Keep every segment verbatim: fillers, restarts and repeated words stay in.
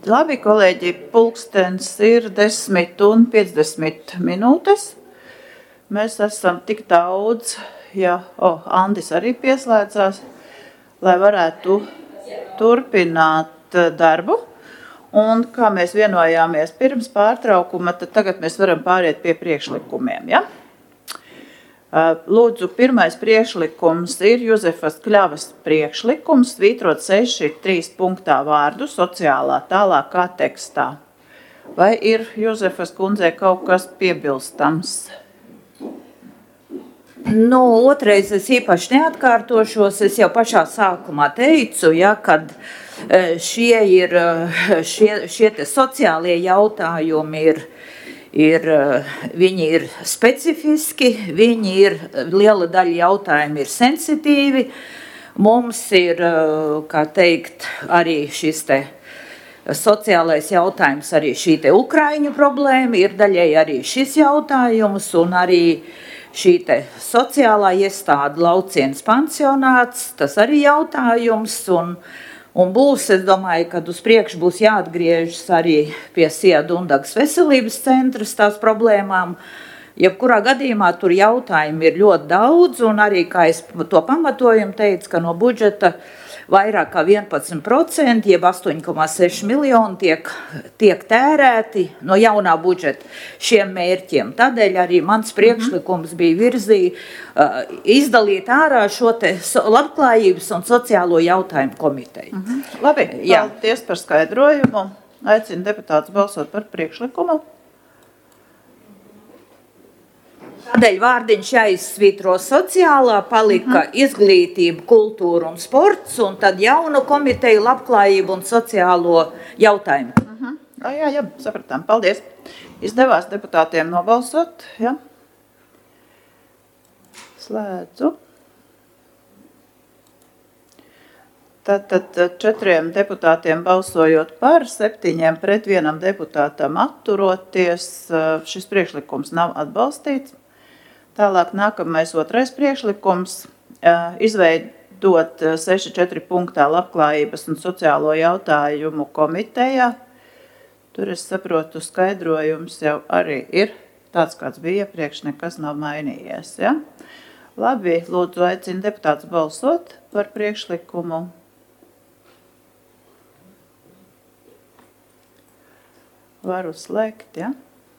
Labi, kolēģi, pulkstens ir desmit un piecdesmit minūtes. Mēs esam tik daudz, ja o, Andis arī pieslēdzās, lai varētu turpināt darbu. Un kā mēs vienojāmies pirms pārtraukuma, tad tagad mēs varam pāriet pie priekšlikumiem. Ja? Lūdzu, pirmais priekšlikums ir Juzefas Kļavas priekšlikums, svītrot seši trīs punktā vārdu sociālā tālākā tekstā. Vai ir Juzefas kundzei kaut kas piebilstams? Nu, otrais es īpaši neatkārtošos, es jau pašā sākumā teicu, ja, kad šie ir, šie, šie te sociālie jautājumi ir, ir, viņi ir specifiski, viņi ir, liela daļa jautājumu ir sensitīvi, mums ir, kā teikt, arī šis te sociālais jautājums, arī šī te Ukraiņu problēma, ir daļai arī šis jautājums un arī šī te sociālā iestāde Lauciens pansionāts, tas arī jautājums, un, un būs, es domāju, kad uz priekšu būs jāatgriežas arī pie Sija Dundagas veselības centras tās problēmām. Jebkurā gadījumā tur jautājumi ir ļoti daudz, un arī, kā es to pamatojumu teicu, ka no budžeta vairāk kā vienpadsmit procenti, jeb astoņi komā seši miljoni tiek, tiek tērēti no jaunā budžeta šiem mērķiem. Tādēļ arī mans priekšlikums bija virzīt, uh, izdalīt ārā šo te labklājības un sociālo jautājumu komiteju. Mhm. Labi, paldies par skaidrojumu. Aicinu deputātus balsot par priekšlikumu. Tādēļ vārdiņš jāizsvītro sociālā, palika uh-huh. izglītība, kultūra un sports, un tad jaunu komiteju labklājību un sociālo jautājumu. Uh-huh. Jā, jā, sapratām. Paldies. Izdevās deputātiem nobalsot. Ja? Slēdzu. Tātad četriem deputātiem balsojot par, septiņiem pret vienam deputātam atturoties, šis priekšlikums nav atbalstīts. Tālāk nākamais otrais priekšlikums – izveidot seši četri punktā labklājības un sociālo jautājumu komitejā. Tur es saprotu, skaidrojums jau arī ir tāds, kāds bija iepriekš, nekas nav mainījies. Ja? Labi, lūdzu, aicinu deputātus balsot par priekšlikumu. Varu slēgt, ja?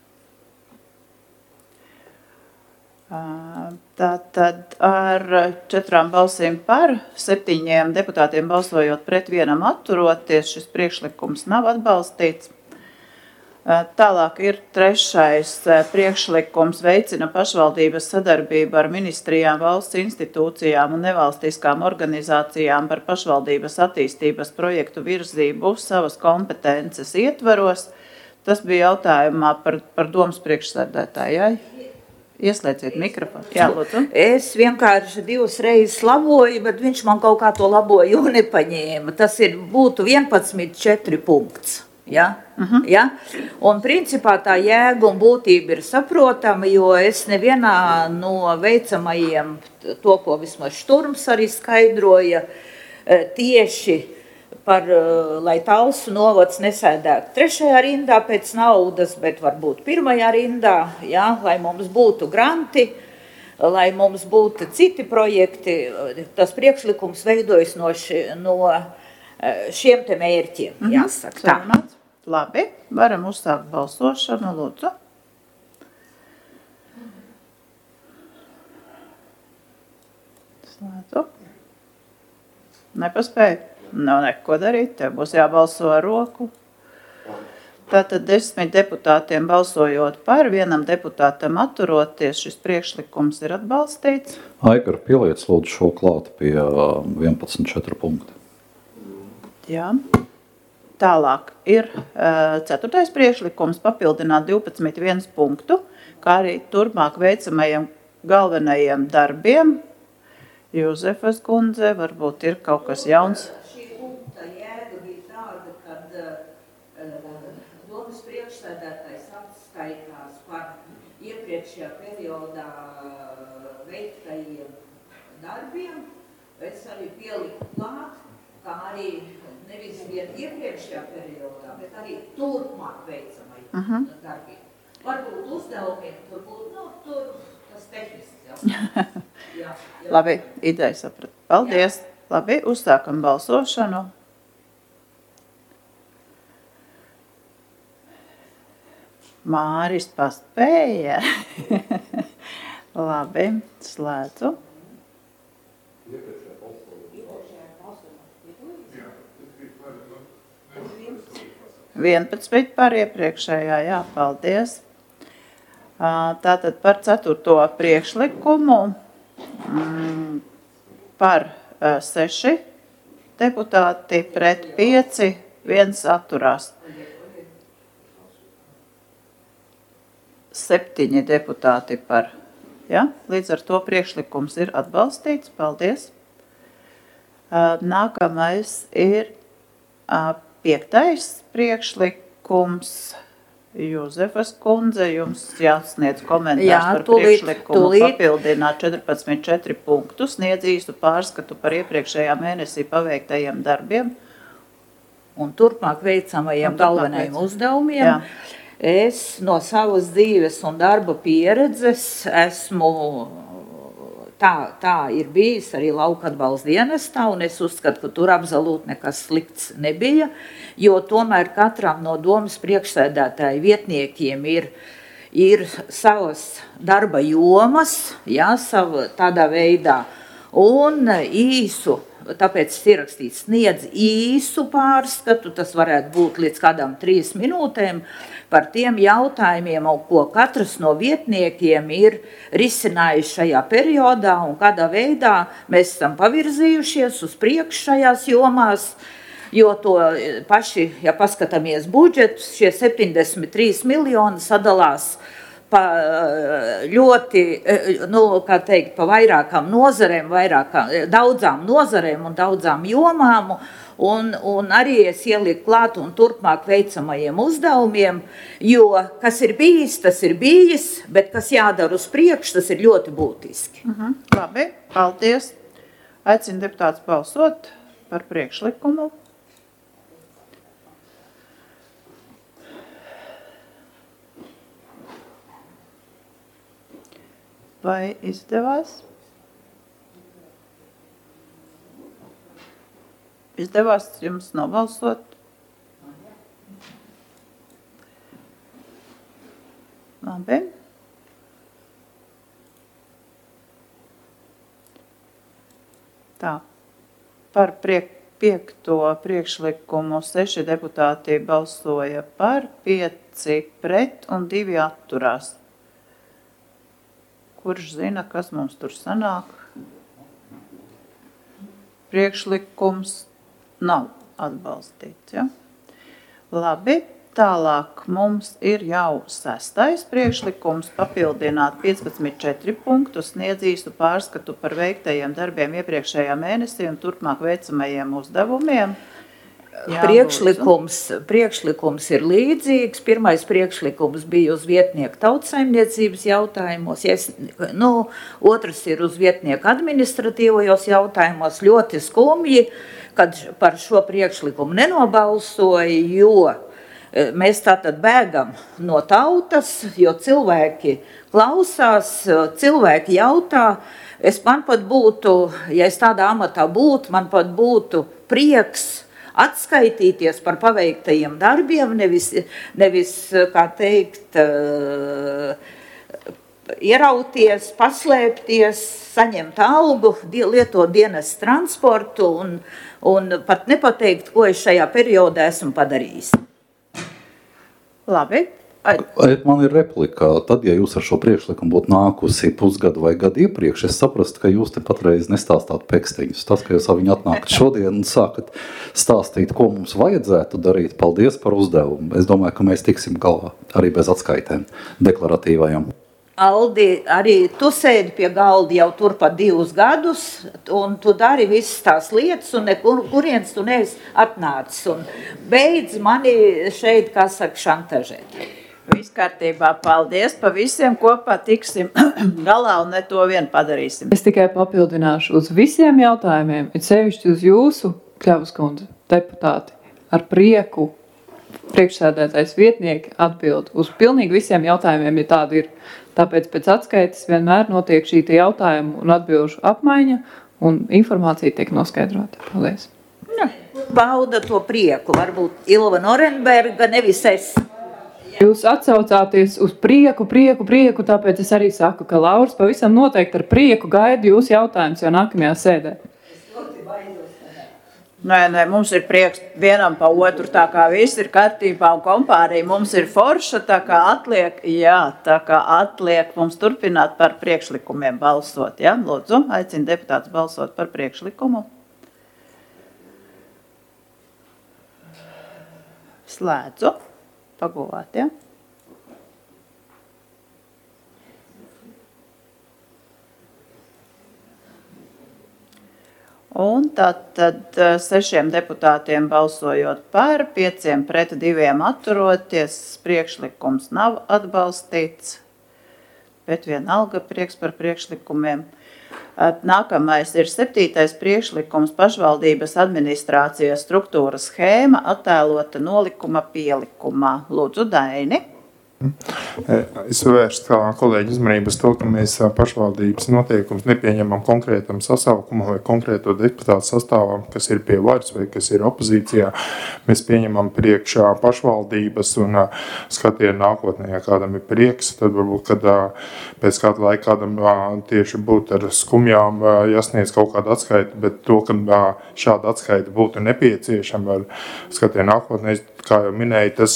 Tātad ar četrām balsīm par, septiņiem deputātiem balsojot pret vienam atturoties, šis priekšlikums nav atbalstīts. Tālāk ir trešais priekšlikums veicina pašvaldības sadarbību ar ministrijām, valsts institūcijām un nevalstiskām organizācijām par pašvaldības attīstības projektu virzību savas kompetences ietvaros. Tas bija jautājumā par, par domas priekšsēdētājai. Ieslēdziet mikrofonu. Jā, lūdzu. Es vienkārši divas reizes laboju, bet viņš man kaut kā to laboju nepaņēma. Tas ir, būtu vienpadsmit četri punkts. Ja? Uh-huh. Ja? Un principā tā jēga un būtība ir saprotama, jo es nevienā no veicamajiem, to, ko vismaz Šturms arī skaidroja, tieši par, lai Talsu novads nesēdētu trešajā rindā pēc naudas, bet varbūt pirmajā rindā, ja, lai mums būtu granti, lai mums būtu citi projekti. Tas priekšlikums veidojas no, ši, no šiem te mērķiem, mm-hmm. jāsaka. Tā. Labi, varam uzsākt balsošanu, lūdzu. Slēdzu. Nepaspēju. Nav neko darīt, tev būs jābalso ar roku. Tātad desmit deputātiem balsojot par, vienam deputātam atturoties, šis priekšlikums ir atbalstīts. Aikara Pielietis lūdzu šo klāt pie vienpadsmit četri punkti. Jā. Tālāk ir uh, ceturtais priekšlikums papildināt divpadsmit viens punktu, kā arī turpmāk veicamajiem galvenajiem darbiem. Juzefas kundze, varbūt ir kaut kas jauns. Priekšsēdētājs atskaitās par iepriekšējā periodā veiktajiem darbiem. Es arī pieliku klāt kā arī nevis vien iepriekšējā periodā, bet arī turpmāk veicamai uh-huh. darbiem. Varbūt uzdevumiem, tur būtu, nu, tur tas tehnisks jautājums. Jā, jā. Labi, ideja saprat. Paldies. Jā. Labi, uzsākam balsošanu. Māris paspēja. Labi, slēdzu. vienpadsmit par iepriekšējā, jā, paldies. Tātad par ceturto priekšlikumu par seši deputāti pret pieci, viens atturās. Septiņi deputāti par, ja? Līdz ar to priekšlikums ir atbalstīts, paldies. Nākamais ir piektais priekšlikums. Jūzefas kundze, jums jāsniedz komentārs Jā, par tūlīt, priekšlikumu tūlīt. Papildināt četrpadsmit četri punktus, sniedz īstu pārskatu par iepriekšējā mēnesī paveiktajiem darbiem. Un turpmāk veicamajiem un galvenajiem veic. uzdevumiem. Jā. Es no savas dzīves un darba pieredzes esmu, tā, tā ir bijis arī lauka atbalsta dienestā, un es uzskatu, ka tur absolūti nekas slikts nebija, jo tomēr katram no domas priekšsēdētāju vietniekiem ir, ir savas darba jomas, jā, sava, tādā veidā, un īsu, tāpēc ir rakstīts sniedz īsu pārskatu, tas varētu būt līdz kādām trīs minūtēm, par tiem jautājumiem, ko katrs no vietniekiem ir risinājis šajā periodā un kādā veidā mēs esam pavirzījušies uz priekšu šajās jomās, jo to paši, ja paskatāmies budžetus, šie septiņdesmit trīs miljoni sadalās pa ļoti, nu, kā teikt, pa vairākām nozarēm, vairākām, daudzām nozarēm un daudzām jomām, Un, un arī es ieliku klāt un turpmāk veicamajiem uzdevumiem, jo kas ir bijis, tas ir bijis, bet kas jādara uz priekšu, tas ir ļoti būtiski. Uh-huh. Labi, paldies. Aicinu deputātus balsot par priekšlikumu. Vai izdevās? Izdevās jums nobalsot? Labi. Tā. Par priek, piekto priekšlikumu seši deputāti balsoja par, pieci pret un divi atturās. Kurš zina, kas mums tur sanāk? Priekšlikums nav atbalstīts. Ja? Labi, tālāk mums ir jau sestais priekšlikums papildināt piecpadsmit četri punktus, sniedz īstu pārskatu par veiktajiem darbiem iepriekšējā mēnesī un turpmāk veicamajiem uzdevumiem. Jā, priekšlikums, priekšlikums ir līdzīgs. Pirmais priekšlikums bija uz vietnieku tautsaimniecības jautājumos, ja es, nu, otrs ir uz vietnieku administratīvajos jautājumos. Ļoti skumji, kad par šo priekšlikumu nenobalsoja, jo mēs tātad bēgam no tautas, jo cilvēki klausās, cilvēki jautā. Es man pat būtu, ja es tādā amatā būtu, man pat būtu prieks atskaitīties par paveiktajiem darbiem, nevis, nevis kā teikt, ierauties, paslēpties, saņemt algu, lietot dienas transportu un, un pat nepateikt, ko es šajā periodā esmu padarījis. Labi. Man ir replika. Tad, ja jūs ar šo priekšlikumu būtu nākusi pusgadu vai gadu iepriekš, es saprastu, ka jūs te patreiz nestāstāt peksteņus. Tas, ka jūs ar viņu atnākat šodien un sākat stāstīt, ko mums vajadzētu darīt, paldies par uzdevumu. Es domāju, ka mēs tiksim galvā arī bez atskaitēm deklaratīvajām. Aldi, arī tu sēdi pie galda jau turpat divus gadus, un tu dari visas tās lietas, un nekur, kurienes tu neesi atnācis. Un beidz mani šeit, kā saka, šantažēt. Viss kārtībā, paldies, pa visiem kopā tiksim galā un ne to vien padarīsim. Es tikai papildināšu uz visiem jautājumiem, ir sevišķi uz jūsu Kļavas kundze, deputāti, ar prieku priekšsēdētājs vietnieki atbild uz pilnīgi visiem jautājumiem, ja tādi ir. Tāpēc pēc atskaites vienmēr notiek šī jautājumu un atbilžu apmaiņa un informācija tiek noskaidrota. Paldies. Ja, bauda to prieku, varbūt Ilva Norenberga, nevis es. Jūs atsaucāties uz prieku, prieku, prieku, tāpēc es arī saku, ka Lauris pavisam noteikti ar prieku gaida jūs jautājums jau nākamajā sēdē. Nē, nē, mums ir prieks vienam pa otru, tā kā viss ir kārtībā un kompānija mums ir forša, tā kā atliek, jā, tā kā atliek mums turpināt par priekšlikumiem balsot, jā, lūdzu, aicinu deputātus balsot par priekšlikumu. Slēdzu, pagulāt, jā. Un tad, tad sešiem deputātiem balsojot par, pieciem pret diviem atturoties, priekšlikums nav atbalstīts, bet vienalga prieks par priekšlikumiem. Nākamais ir septītais priekšlikums pašvaldības administrācijas struktūras schēma attēlota nolikuma pielikumā. Lūdzu, Daini. Es vērstu kā kolēģi uzmanību uz to, ka mēs pašvaldības noteikums nepieņemam konkrētam sasaukumam vai konkrēto deputātu sastāvam, kas ir pie varas vai kas ir opozīcijā. Mēs pieņemam priekšā pašvaldības un skatienu nākotnē, ja kādam ir prieks, tad varbūt, kad pēc kāda laika kādam tieši būtu ar skumjām jāsniedz kaut kāda atskaita, bet to, ka šāda atskaita būtu nepieciešama ar skatienu nākotnē, kā jau minēju, tas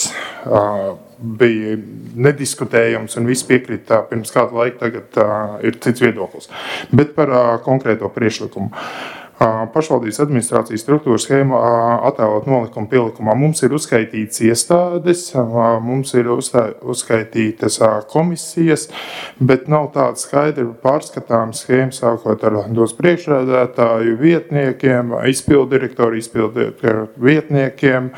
bija nediskutējams un viss piekrita pirms kādu laiku, tagad uh, ir cits viedoklis. Bet par uh, konkrēto priekšlikumu. Uh, pašvaldības administrācijas struktūras schēma uh, attēlot nolikumu pielikumā. Mums ir uzskaitīts iestādes, uh, mums ir uzstā, uzskaitītas uh, komisijas, bet nav tāda skaidra pārskatām schēma sākot ar dos priekšrādātāju vietniekiem, izpildirektoru, izpildirektoru vietniekiem,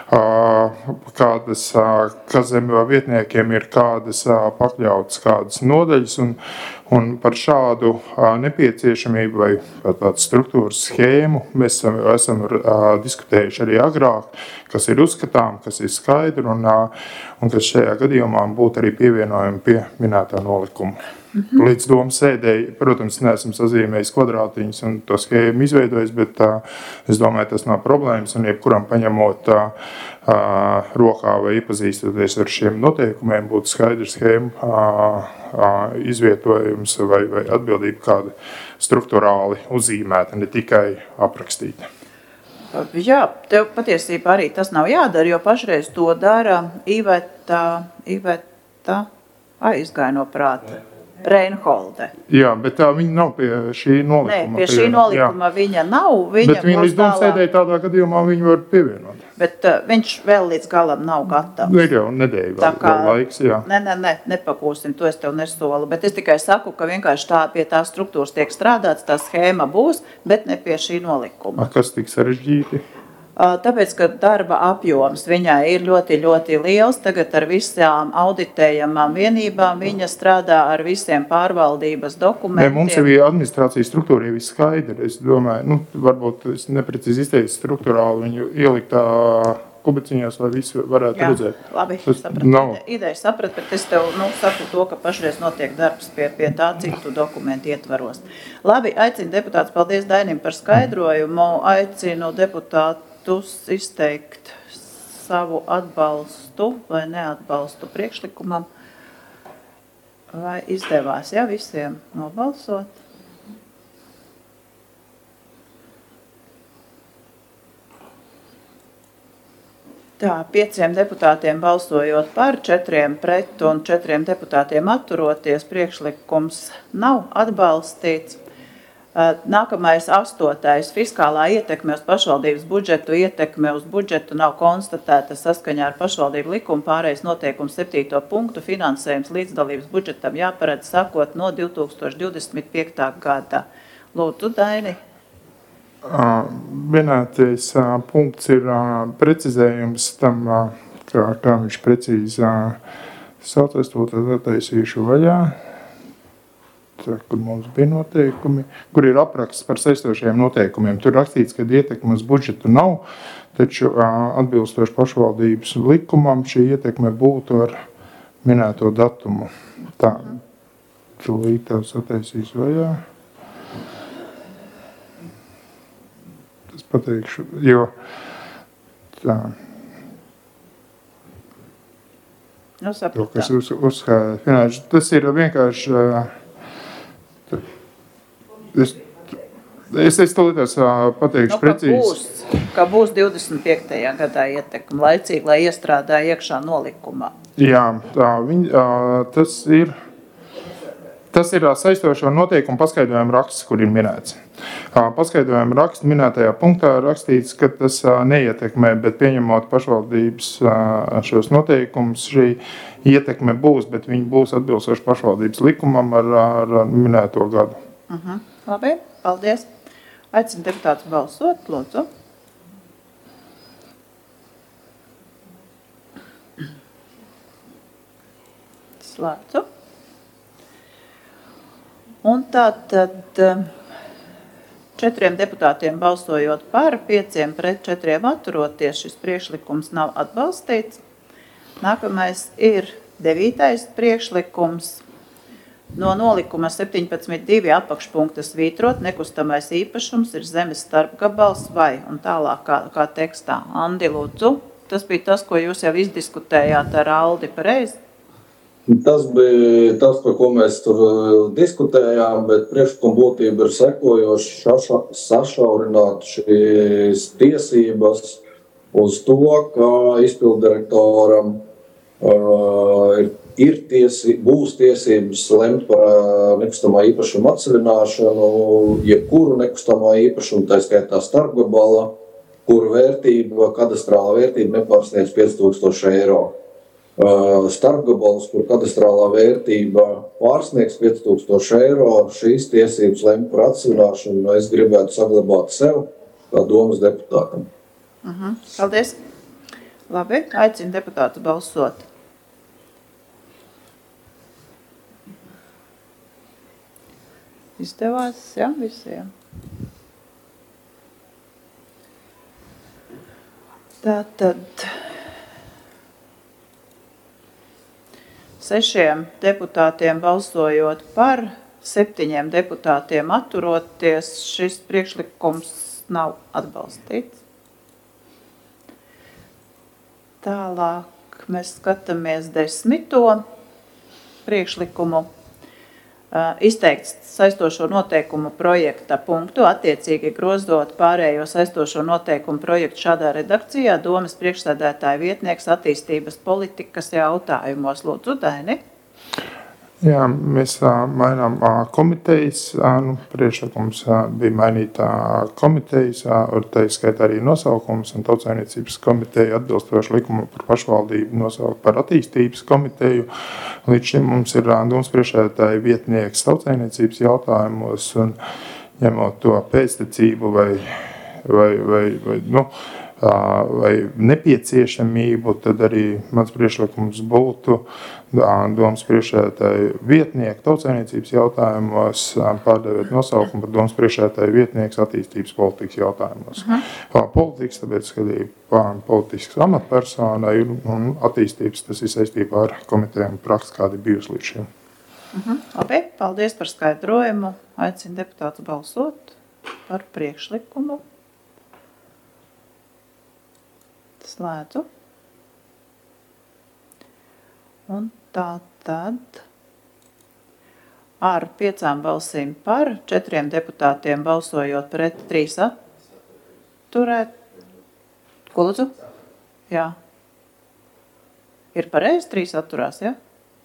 uh, kādas, uh, kas zem vietniekiem ir kādas uh, pakļautas kādas nodaļas un Un par šādu uh, nepieciešamību vai tādu struktūras schēmu mēs esam, esam uh, diskutējuši arī agrāk, kas ir uzskatām, kas ir skaidri un, uh, un kas šajā gadījumā būtu arī pievienojumi pie minētā nolikuma. Mm-hmm. Līdz domu sēdēji, protams, neesam sazīmējis kvadrātiņus un to schēmu izveidojis, bet uh, es domāju, tas nav problēmas un jebkuram paņemot uh, uh, rokā vai iepazīstoties ar šiem noteikumiem, būtu skaidrs schēmu uh, uh, izvietojums vai, vai atbildība kāda struktūrāli uzzīmēta, ne tikai aprakstīta. Jā, tev patiesībā arī tas nav jādara, jo pašreiz to dara Iveta, Iveta aizgāja no prāta. Reinholde. Jā, bet tā viņa nav pie šī nolikuma. Nē, pie šī nolikuma jā. Viņa nav. Viņa bet viņa līdz domu sēdēja tādā gadījumā viņa var pievienot. Bet uh, viņš vēl līdz galam nav gatavs. Ir jau nedēļa vēl, kā, vēl laiks, jā. Nē, nē, nē, nepakūsim, to es tev nesolu. Bet es tikai saku, ka vienkārši tā pie tā struktūras tiek strādāts, tā schēma būs, bet ne pie šī nolikuma. A, kas tik sarežģīti? Tāpēc, ka darba apjoms viņai ir ļoti, ļoti liels. Tagad ar visām auditējamām vienībām viņa strādā ar visiem pārvaldības dokumentiem. Ne, mums jau ir administrācijas struktūra jau viss skaidri. Es domāju, nu, varbūt es neprecīzi izteicu struktūrāli viņu ieliktā kubiciņās, lai visi varētu Jā, redzēt. Labi, tas sapratu. Nav. Ideja saprat, bet es tev nu, saku to, ka pašreiz notiek darbs pie, pie tā citu dokumentu ietvaros. Labi, aicinu deputātus, paldies Dainim par skaidrojumu, aicinu deputātu izteikt savu atbalstu vai neatbalstu priekšlikumam. Vai izdevās, ja, visiem nobalsot? Tā, pieciem deputātiem balsojot par, četriem pret un četriem deputātiem atturoties, priekšlikums nav atbalstīts. Nākamais astotais fiskālā ietekme uz pašvaldības budžetu, ietekme uz budžetu nav konstatēta saskaņā ar pašvaldību likumu pārējais noteikumu septīto punktu finansējums līdzdalības budžetam jāparedz sākot no divi tūkstoši divdesmit piektā gada. Lūdzu, Daini. Vienātais punkts ir precizējums tam, kā, kā viņš precīzi saucas, to tad attaisīšu vaļā. kur mums bija noteikumi, kur ir apraksts par saistošajiem noteikumiem. Tur rakstīts, ka ietekme uz budžetu nav, taču atbilstoši pašvaldības likumam šī ietekme būtu ar minēto datumu. Tā, tūlīt tās attaisīs vajā. Tas pateikšu, jo tā. Nu, To, kas uz, uzskāja finanšu, tas ir vienkārši, es, es, es tūlītās pateikšu nu, precīzi. Būs, ka būs divdesmit piektajā gadā ietekme laicīgi, lai iestrādā iekšā nolikumā. Jā, tā, viņ, tas ir, tas ir saistošo noteikumu paskaidrojumu raksts, kur ir minēts. Paskaidrojumu raksts minētajā punktā rakstīts, ka tas neietekmē, bet pieņemot pašvaldības šos noteikumus, šī ietekme būs, bet viņi būs atbilstoši pašvaldības likumam ar, ar minēto gadu. Uh-huh. Labi, paldies. Aicinu deputātus balsot, lūdzu. Slēdzu. Un tātad četriem deputātiem balsojot par, pieciem pret četriem atturoties, šis priekšlikums nav atbalstīts. Nākamais ir devītais priekšlikums. No nolikuma septiņpadsmit divi apakšpunkta svītrot, nekustamais īpašums ir zemes starpgabals vai, un tālāk kā, kā tekstā. Andi, lūdzu, tas bija tas, ko jūs jau izdiskutējāt ar Aldi, pareizi? Tas bija tas, par ko mēs tur diskutējām, bet priekšlikuma būtība ir sekojoša sašaurināt šīs tiesības uz to, ka izpilddirektoram uh, ir, ir tiesi, būs tiesības lemt par nekustamā īpašuma atsevināšanu, jebkuru nekustamā īpašumu, tā skaitā starpgabala, kuru vērtība, kadastrāla vērtība nepārsniedz pieci tūkstoši eiro. Starpgabals, kur kadastrālā vērtība pārsniegs pieci tūkstoši eiro, šīs tiesības lemt par atsevināšanu, es gribētu saglabāt sev kā domas deputātam. Uh-huh. Paldies. Labi, aicinu deputātu balsot. Izdevās, jā, visiem. Tātad sešiem deputātiem balsojot par, septiņiem deputātiem atturoties, šis priekšlikums nav atbalstīts. Tālāk mēs skatāmies desmito priekšlikumu. Izteikts saistošo noteikumu projekta punktu, attiecīgi grozot pārējo saistošo noteikumu projektu šādā redakcijā, domas priekšsēdētāja vietnieks attīstības politikas jautājumos. Lūdzu, Daini. Jā, mēs mainām komitejas, nu, priekšlikums bija mainīt komitejas, tā izskaitā arī nosaukums, un Tautsaimniecības komiteja atbilstoši likumu par pašvaldību nosaukt par attīstības komiteju. Līdz šim mums ir domas priekšsēdētāja vietnieks Tautsaimniecības jautājumos, un ņemot to pēctecību vai, vai, vai, vai, nu, vai nepieciešamību, tad arī mans priekšlikums būtu domas priekšsēdētāja vietnieku Tautsaimniecības jautājumos, pārdevēt nosaukumu par domas priekšsēdētāja vietnieks attīstības politikas jautājumos. Uh-huh. Politikas, tāpēc, kad ir politisks amatpersona un attīstības, tas ir saistībā ar komitejām prakses, kādi bijusi līdz šim. Uh-huh. Labi, paldies par skaidrojumu. Aicinu deputātu balsot par priekšlikumu. Slēdzu. Un tā tad ar piecām balsīm par, četriem deputātiem balsojot pret, trīs atturēt. Ko lūdzu? Jā. Ir pareizi, trīs atturās, jā?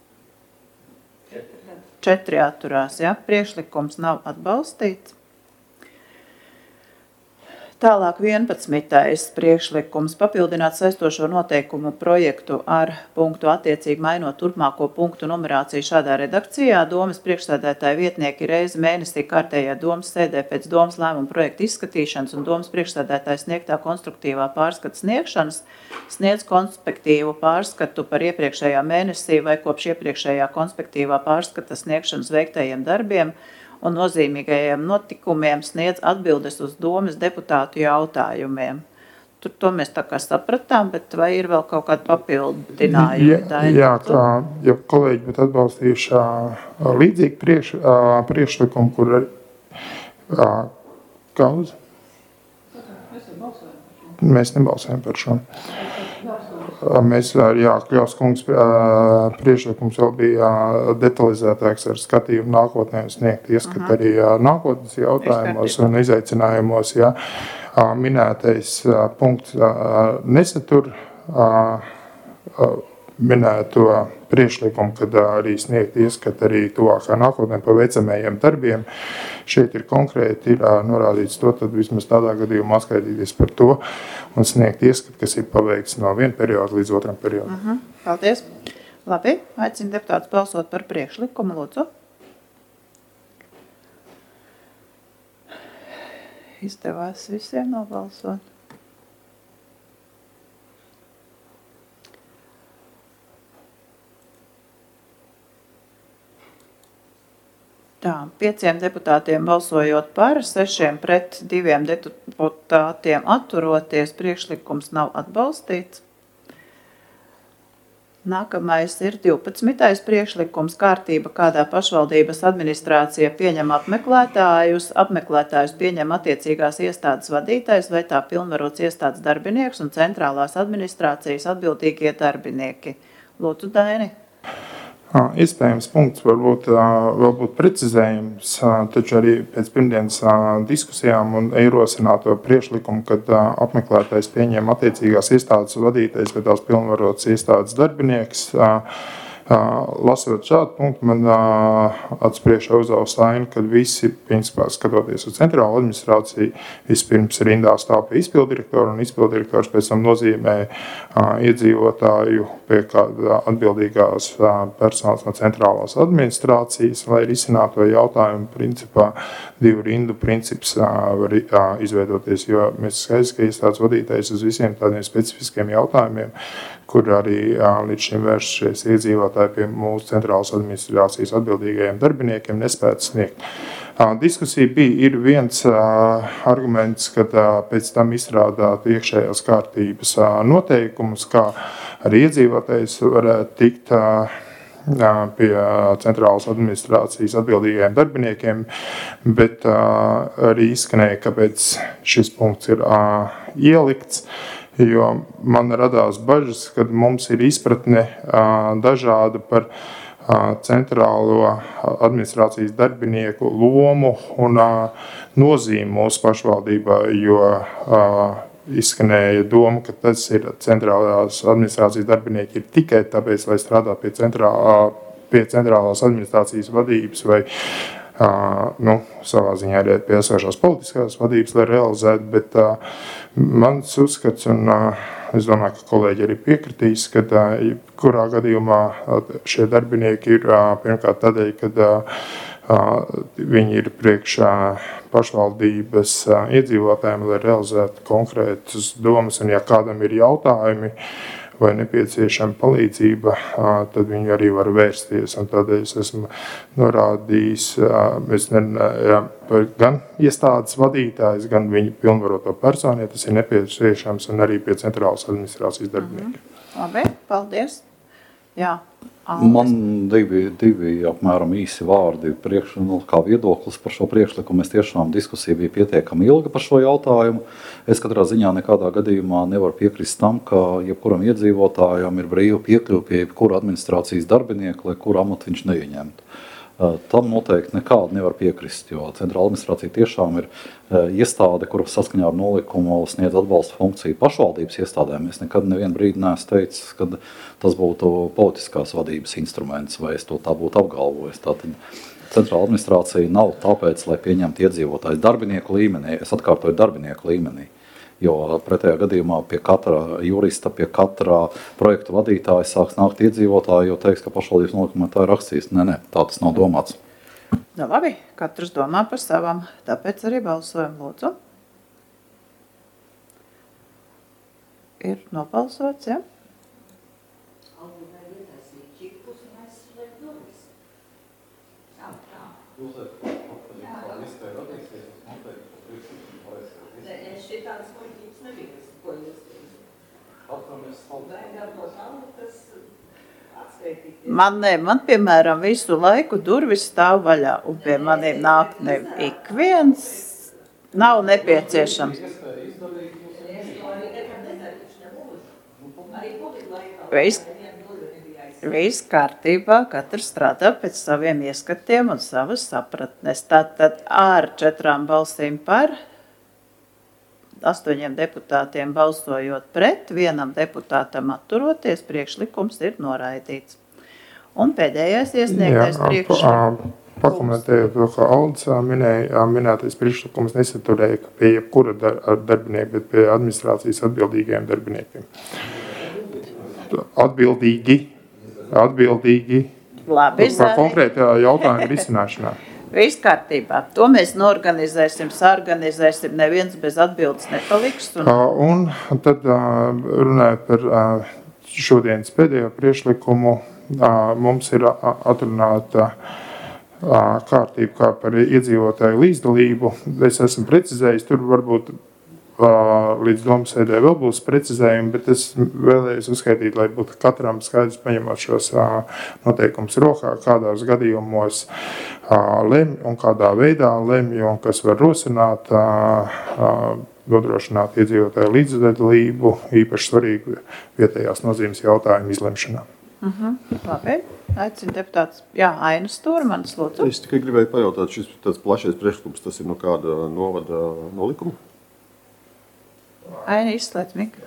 Četri atturās, jā? Priekšlikums nav atbalstīts. Tālāk vienpadsmitais priekšlikums papildināt saistošo noteikumu projektu ar punktu attiecīgi mainot turpmāko punktu numerāciju šādā redakcijā. Domas priekšsēdētāja vietnieki reizi mēnesī kārtējā domas sēdē pēc domas lēmuma projekta izskatīšanas un domas priekšsēdētāja sniegtā konstruktīvā pārskata sniegšanas sniedz konspektīvu pārskatu par iepriekšējā mēnesī vai kopš iepriekšējā konspektīvā pārskata sniegšanas veiktajiem darbiem un nozīmīgajiem notikumiem sniedz atbildes uz domas deputātu jautājumiem. Tur to mēs tā kā sapratām, bet vai ir vēl kaut kādi papildinājumi? Jā, jā kā, ja kolēģi būtu atbalstījuši līdzīgi priekš, priekšlikumu, kur ar kauz? Mēs nebalsojam par šo. Mēs, jā, Kļavs kungs priekšlikums vēl bija detalizētāks ar skatījumu nākotnē un sniegt ieskatu arī nākotnes jautājumos un izaicinājumos. Jā. Minētais punkts nesatur minēto priekšlikumu, kad arī sniegt ieskatu arī tuvākā nākotnē pa veicamajiem darbiem. Šeit ir konkrēti ir norādīts to, tad vismaz tādā gadījumā atskaitīties par to un sniegt ieskatu, kas ir paveikts no viena perioda līdz otram periodam. Uh-huh. Paldies. Labi, aicinu deputātus balsot par priekšlikumu, lūdzu. Izdevās visiem nobalsot. Tā, pieciem deputātiem balsojot par, sešiem pret, diviem deputātiem atturoties, priekšlikums nav atbalstīts. Nākamais ir divpadsmitais priekšlikums kārtība, kādā pašvaldības administrācija pieņem apmeklētājus, apmeklētājus pieņem attiecīgās iestādes vadītājs vai tā pilnvarots iestādes darbinieks un centrālās administrācijas atbildīgie darbinieki. Lūdzu, Daini. Iespējams punkts varbūt vēl būt precizējums, taču arī pēc pirmdienas diskusijām un ierosināto priekšlikumu, kad apmeklētājs pieņem attiecīgās iestādes vadītājs vai tās pilnvarots iestādes darbinieks. Lasot šādu punktu, man atspriekšā uzaugs aina, kad visi, principā, skatoties uz centrālo administrāciju, vispirms rindā stāv pie izpildirektora, un izpildirektors pēc tam nozīmē iedzīvotāju pie kāda atbildīgās personas no centrālās administrācijas, lai risinātu to jautājumu, principā, divu rindu princips var izveidoties, jo mēs skaidrs, ka iestādes vadītājs uz visiem tādiem specifiskiem jautājumiem, kur arī līdz šim vēršies iedzīvotāji pie mūsu centrālās administrācijas atbildīgajiem darbiniekiem nespētu sniegt. Diskusija bija ir viens arguments, kad pēc tam izstrādāt iekšējās kārtības noteikumus, kā arī iedzīvotājs varētu tikt pie centrālās administrācijas atbildīgajiem darbiniekiem, bet arī izskanēja, kāpēc šis punkts ir ielikts. Jo man radās bažas, kad mums ir izpratne dažāda par centrālo administrācijas darbinieku lomu un nozīmi mūsu pašvaldībā, jo izskanēja doma, ka tas ir centrālās administrācijas darbinieki ir tikai tāpēc, lai strādā pie, centrālā, pie centrālās administrācijas vadības vai Uh, nu, savā ziņā arī pie esošās politiskās vadības, lai realizētu, bet uh, mans uzskats, un uh, es domāju, ka kolēģi arī piekritīs, ka uh, kurā gadījumā uh, šie darbinieki ir uh, pirmkārt tādēļ, kad uh, uh, viņi ir priekšā pašvaldības uh, iedzīvotājiem, lai realizētu konkrētas domas, un ja kādam ir jautājumi, vai nepieciešama palīdzība, tad viņi arī var vērsties. Un tādēļ es esmu norādījis, mēs nerunājam par gan iestādes vadītājs, gan viņu pilnvaroto personu, ja tas ir nepieciešams, un arī pie centrālās administrācijas darbiniekiem. Mhm. Labi, paldies. Jā. Man divi, divi apmēram īsi vārdi priekš, nu, kā viedoklis par šo priekšlikumu. Mēs tiešām diskusija bija pietiekami ilga par šo jautājumu. Es katrā ziņā nekādā gadījumā nevaru piekrist tam, ka jebkuram iedzīvotājam ir brīva piekļuve pie jebkura administrācijas darbinieka, lai kuru amatu viņš neieņemtu. Tam noteikti nekādu nevar piekrist, jo centrāla administrācija tiešām ir iestāde, kura saskaņā ar nolikumu sniedz atbalsta funkciju pašvaldības iestādēm. Es nekad nevienu brīdi neesmu teicis, ka tas būtu politiskās vadības instruments, vai es to tā būtu apgalvojis. Tātad centrāla administrācija nav tāpēc, lai pieņemtu iedzīvotājus darbinieku līmenī, es atkārtoju darbinieku līmenī. Jo pretējā gadījumā pie katra jurista, pie katra projektu vadītāja sāks nākt iedzīvotāji, jo teiks, ka pašvaldības nolikumā tā ir rakstīts. Nē, nē, tā tas nav domāts. Nu, labi, katrs domā par savām, tāpēc arī balsojam, lūdzu. Ir nobalsots, ja? Man ne, man, piemēram, visu laiku durvis stāv vaļā, un pie maniem nāk ne ik viens, nav nepieciešams. Viss, viss kārtībā, katrs strādā pēc saviem ieskatiem un savas sapratnes. Tātad ar četrām balsīm par, astoņiem deputātiem balsojot pret, vienam deputātam atturoties, priekšlikums ir noraidīts. Un pēdējais iesniegtais priekšlikums. Pakomentējot to, kā Aldis minēja, minētais priekšlikums nesaturēja, ka pie jebkura darbinieka, bet pie administrācijas atbildīgajiem darbiniekiem. Atbildīgi, atbildīgi Labi, par konkrētā jautājuma risināšanā. Viss kārtībā. To mēs norganizēsim, sarganizēsim, neviens bez atbildes nepaliks. Un, un tad runājot par šodienas pēdējo priekšlikumu, mums ir atrunāta kārtība kā par iedzīvotāju līdzdalību. Es esmu precizējis, tur varbūt līdz domasēdē vēl būs precizējumi, bet es vēlējos uzskaitīt, lai būtu katram skaidrs paņemot šos noteikumus rokā, kādās gadījumos lemj un kādā veidā lemj, un kas var rosināt, nodrošināt iedzīvotāju līdzdalību, īpaši svarīgu vietējās nozīmes jautājumu izlemšanā. Uh-huh. Labi, aicinu deputāts. Jā, Ainas Stūrmanis, lūdzu. Es tikai gribēju pajautāt, šis tāds plašais priekšlikums, tas ir no kāda novada nolikuma? Aina, izslēdz mikro.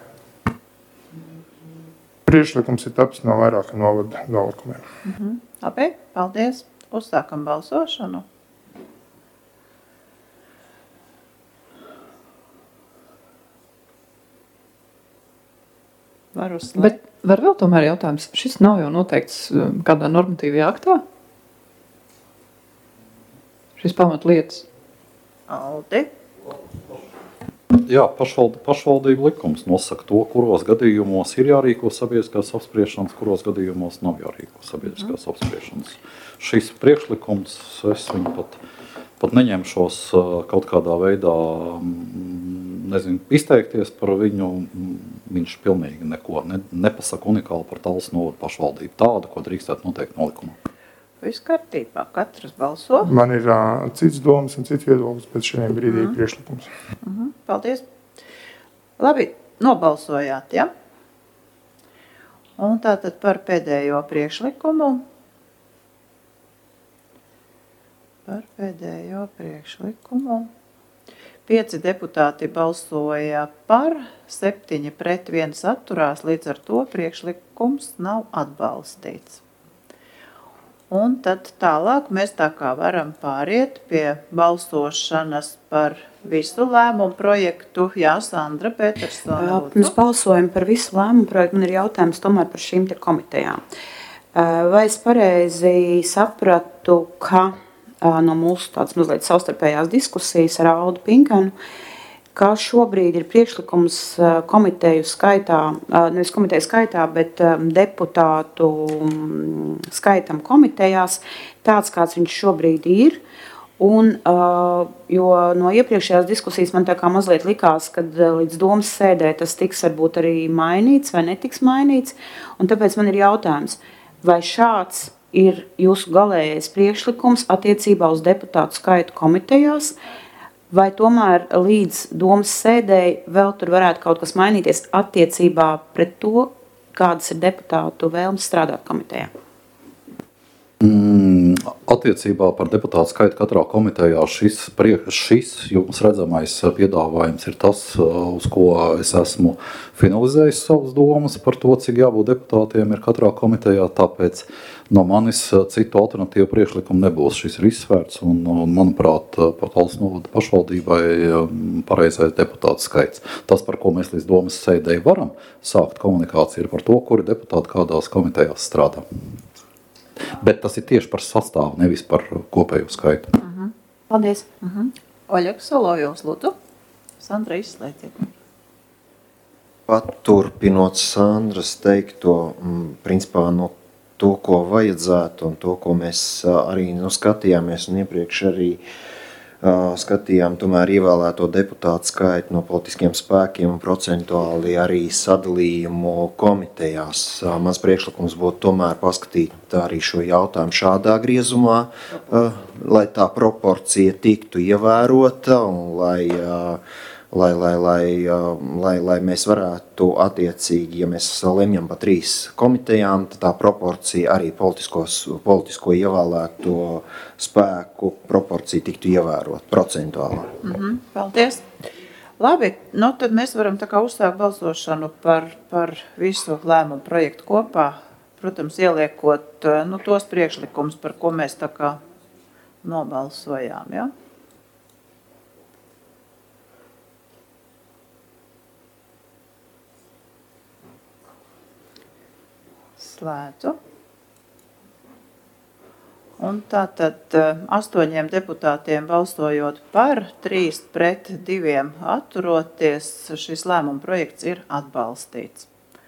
Priekšlikums ir taps no vairāka novada nolikumiem. Uh-huh. Labi, paldies. Uzsākam balsošanu. Var uzslēgt. Bet var vēl tomēr jautājums, šis nav jau noteikts kādā normatīvajā aktā? Šis pamatlietas. Aldi. Jā, pašvald, pašvaldību likums nosaka to, kuros gadījumos ir jārīko sabiedriskās apspriešanas, kuros gadījumos nav jārīko sabiedriskās mm. apspriešanas. Šis priekšlikums, es viņu pat, pat neņemšos kaut kādā veidā, nezinu, izteikties par viņu, viņš pilnīgi neko ne, nepasaka unikāli par Tallas novada pašvaldību, tādu, ko drīkstētu noteikt nolikumā. Viss kārtībā, katrs balso. Man ir uh, cits domas un cits viedoklis pēc šiem brīdī mm. priekšlikums. Mm-hmm. Paldies. Labi, nobalsojāt, ja? Un tātad par pēdējo priekšlikumu. Par pēdējo priekšlikumu. Pieci deputāti balsoja par, septiņi pret, viens atturās, līdz ar to priekšlikums nav atbalstīts. Un tad tālāk mēs tā kā varam pāriet pie balsošanas par visu lēmumu projektu. Jā, Sandra Petersona. Pirms balsojam par visu lēmumu projektu, man ir jautājums tomēr par šīm te komitejām. Vai es pareizi sapratu, ka no mūsu tādas mazliet savstarpējās diskusijas ar Aldu Pinkanu, ka šobrīd ir priekšlikums komiteju skaitā, nevis komiteju skaitā, bet deputātu skaitam komitejās, tāds, kāds viņš šobrīd ir. Un, jo no iepriekšējās diskusijas man tā kā mazliet likās, kad līdz domas sēdē tas tiks varbūt arī mainīts vai netiks mainīts. Un tāpēc man ir jautājums, vai šāds ir jūsu galējais priekšlikums attiecībā uz deputātu skaitu komitejās, vai tomēr līdz domas sēdēji vēl tur varētu kaut kas mainīties attiecībā pret to, kādas ir deputātu vēlmes strādāt komitejā? Mm, attiecībā par deputātu skaitu katrā komitejā šis, priek, šis jums redzamais piedāvājums ir tas, uz ko es esmu finalizējis savas domas par to, cik jābūt deputātiem ir katrā komitejā, tāpēc no manis citu alternatīvu priekšlikumu nebūs. Šis ir izsvērts un, un manuprāt, par Talkas novada pašvaldībai pareizais deputātu skaits. Tas, par ko mēs līdz domas sēdēji varam sākt komunikāciju, ir par to, kuri deputāti kādās komitejās strādā. Bet tas ir tieši par sastāvu, nevis par kopējo skaitu. Uh-huh. Paldies. Uh-huh. Oļegs Solojums, lūdzu. Sandra, izslēdziet. Paturpinot Sandras teikto, m, principā no to, ko vajadzētu un to, ko mēs arī nu, skatījāmies un iepriekš arī uh, skatījām tomēr ievēlēto deputātu skaitu no politiskiem spēkiem un procentuāli arī sadalījumu komitejās. Uh, mans priekšlikums būtu tomēr paskatīt arī šo jautājumu šādā griezumā, uh, lai tā proporcija tiktu ievērota un lai uh, Lai, lai, lai, lai, lai mēs varētu attiecīgi, ja mēs lemjam pa trīs komitejām, tad tā proporcija arī politisko ievēlēto spēku proporcija tiktu ievērot procentuālā. Mm-hmm. Paldies! Labi, nu tad mēs varam tā kā uzsākt balsošanu par, par visu lēmumu projektu kopā, protams, ieliekot nu, tos priekšlikumus, par ko mēs tā kā nobalsojām, ja? Slēdzu. Un tātad astoņiem deputātiem balsojot par, trīs pret diviem atturoties, šis lēmuma projekts ir atbalstīts.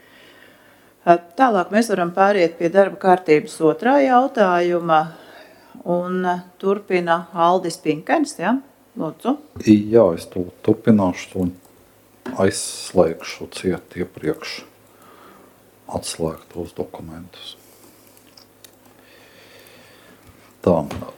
Tālāk mēs varam pāriet pie darba kārtības otrā jautājuma un turpina Aldis Pinkens, ja? Lūdzu. Jā, es to turpināšu un aizslēgšu ciet iepriekš atslēgt tos dokumentus. Tā,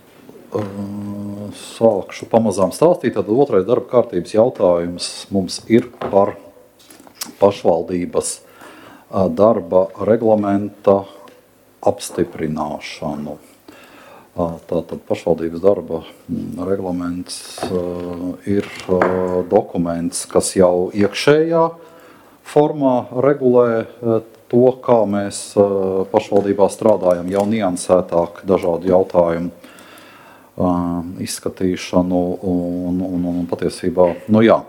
sākšu pamazām stāstīt. Tad otrais darba kārtības jautājums mums ir par pašvaldības darba reglamenta apstiprināšanu. Tātad pašvaldības darba reglaments ir dokuments, kas jau iekšējā formā regulē to, kā mēs pašvaldībā strādājam, jau niansētāk dažādu jautājumu izskatīšanu un, un, un patiesībā, nu jā,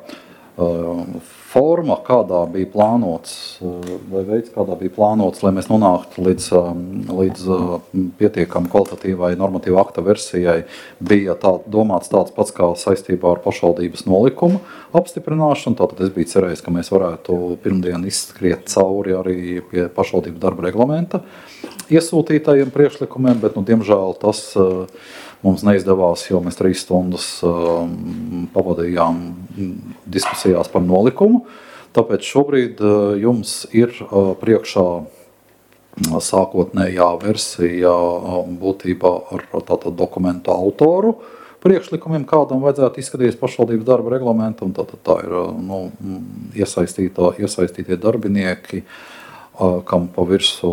forma, kādā bija plānots, vai veids, kādā bija plānots, lai mēs nonāktu līdz, līdz pietiekam kvalitatīvai normatīva akta versijai, bija tā, domāts tāds pats kā saistībā ar pašvaldības nolikumu apstiprināšanu. Tātad es biju cerējis, ka mēs varētu pirmdien izskriet cauri arī pie pašvaldības darba reglamenta iesūtītajiem priekšlikumiem, bet, nu, diemžēl tas mums neizdevās, jo mēs trīs stundas pavadījām diskusijās par nolikumu. Tāpēc šobrīd jums ir priekšā sākotnējā versija būtībā ar tātad dokumentu autoru priekšlikumiem, kādam vajadzētu izskatīties pašvaldības darba reglamentam. Tātad tā ir nu, iesaistītie darbinieki, kam pa virsu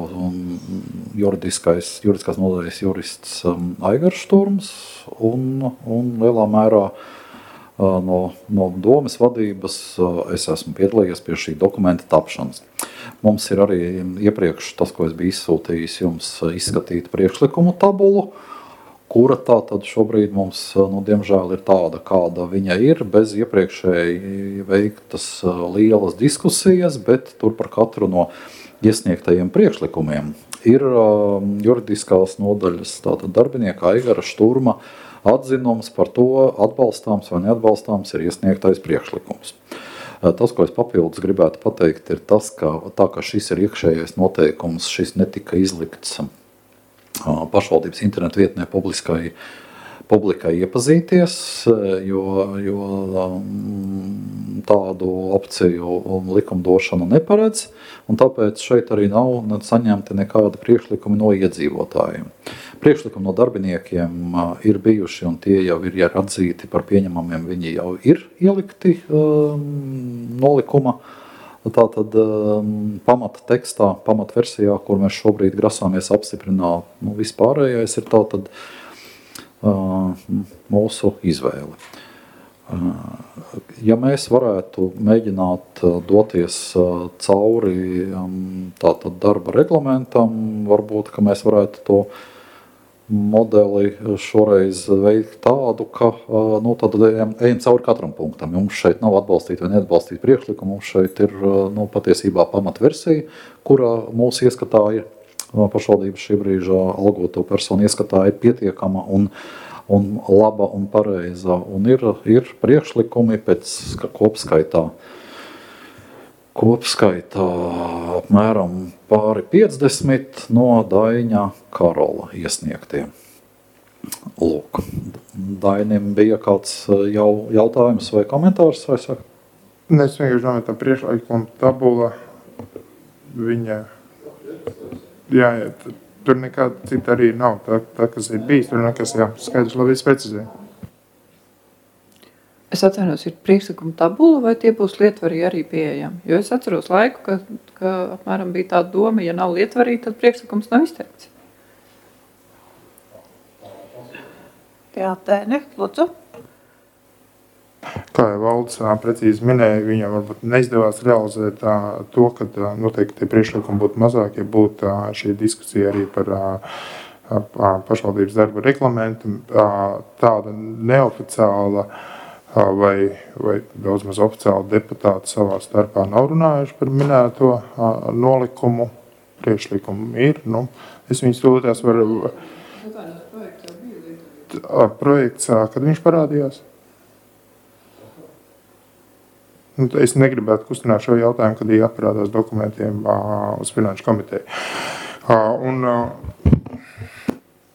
juridiskais, juridiskās nodaļas jurists Aigars Šturms un, un lielā mērā no, no domes vadības es esmu piedalījies pie šī dokumenta tapšanas. Mums ir arī iepriekš tas, ko es biju izsūtījis jums izskatīt priekšlikumu tabulu, kura tā tad šobrīd mums, nu, diemžēl ir tāda, kāda viņa ir, bez iepriekšēji veiktas lielas diskusijas, bet tur par katru no iesniegtajiem priekšlikumiem ir uh, juridiskās nodaļas, tātad darbinieka Aigara Šturma atzinums par to, atbalstāms vai neatbalstāms ir iesniegtais priekšlikums. Uh, tas, ko es papildus gribētu pateikt, ir tas, ka tā, ka šis ir iekšējais noteikums, šis netika izlikts pašvaldības internetu vietnē publiskai, publikai iepazīties, jo, jo tādu opciju likumdošana neparedz, un tāpēc šeit arī nav saņemti nekādi priekšlikumi no iedzīvotājiem. Priekšlikumi no darbiniekiem ir bijuši, un tie jau ir atzīti par pieņemamiem, viņi jau ir ielikti um, nolikuma. Tātad um, pamata tekstā, pamata versijā, kur mēs šobrīd grasāmies apstiprināt, nu, vispārējais ir tātad mūsu izvēle. Ja mēs varētu mēģināt doties cauri tātad darba reglamentam, varbūt, ka mēs varētu to modeli šoreiz veikt tādu, ka nu, tad ejam, ejam cauri katram punktam. Mums šeit nav atbalstīt vai neatbalstīt priekšlikumu, mums šeit ir nu, patiesībā pamatversija, kurā mūsu ieskatāja pašvaldības šī brīža algoto personu ieskatā ir pietiekama un un laba un pareiza, un ir, ir priekšlikumi pēc kopskaitā, kopskaitā apmēram pāri piecdesmit no Daiņa Karola iesniegtiem. Lūk, Dainim bija kāds jau jautājums vai komentārs, vai saka? Ne, es vienkārši domāju, tā priekšlikuma tabula, viņa, jā, jā, tur nekāda cita arī nav. Tā, tā kas ir bijis, tur nekas, jā, skaidrs, labi precizē. Es atceros, ir priekšlikuma tabula, vai tie būs lietvarī arī pieejami? Jo es atceros laiku, ka, ka apmēram bija tāda doma, ja nav lietvarī, tad priekšlikums nav izteikts. Jā, Tēne, lūdzu. Kā jau Valdis precīzi minēja, viņam varbūt neizdevās realizēt to, ka noteikti tie priekšlikumi būtu mazāk, ja būtu šī diskusija arī par pašvaldības darba reglamentu, tāda neoficiāla vai, vai daudz maz oficiāla deputāti savā starpā nav runājuši par minēto nolikumu. Priekšlikumu ir, nu, es viņus tūlītās varu... Projekts, kad viņš parādījās? Es negribētu kustināt šo jautājumu, kad ir jāparādās dokumentiem uh, uz Finanšu komiteju. Uh, un, uh...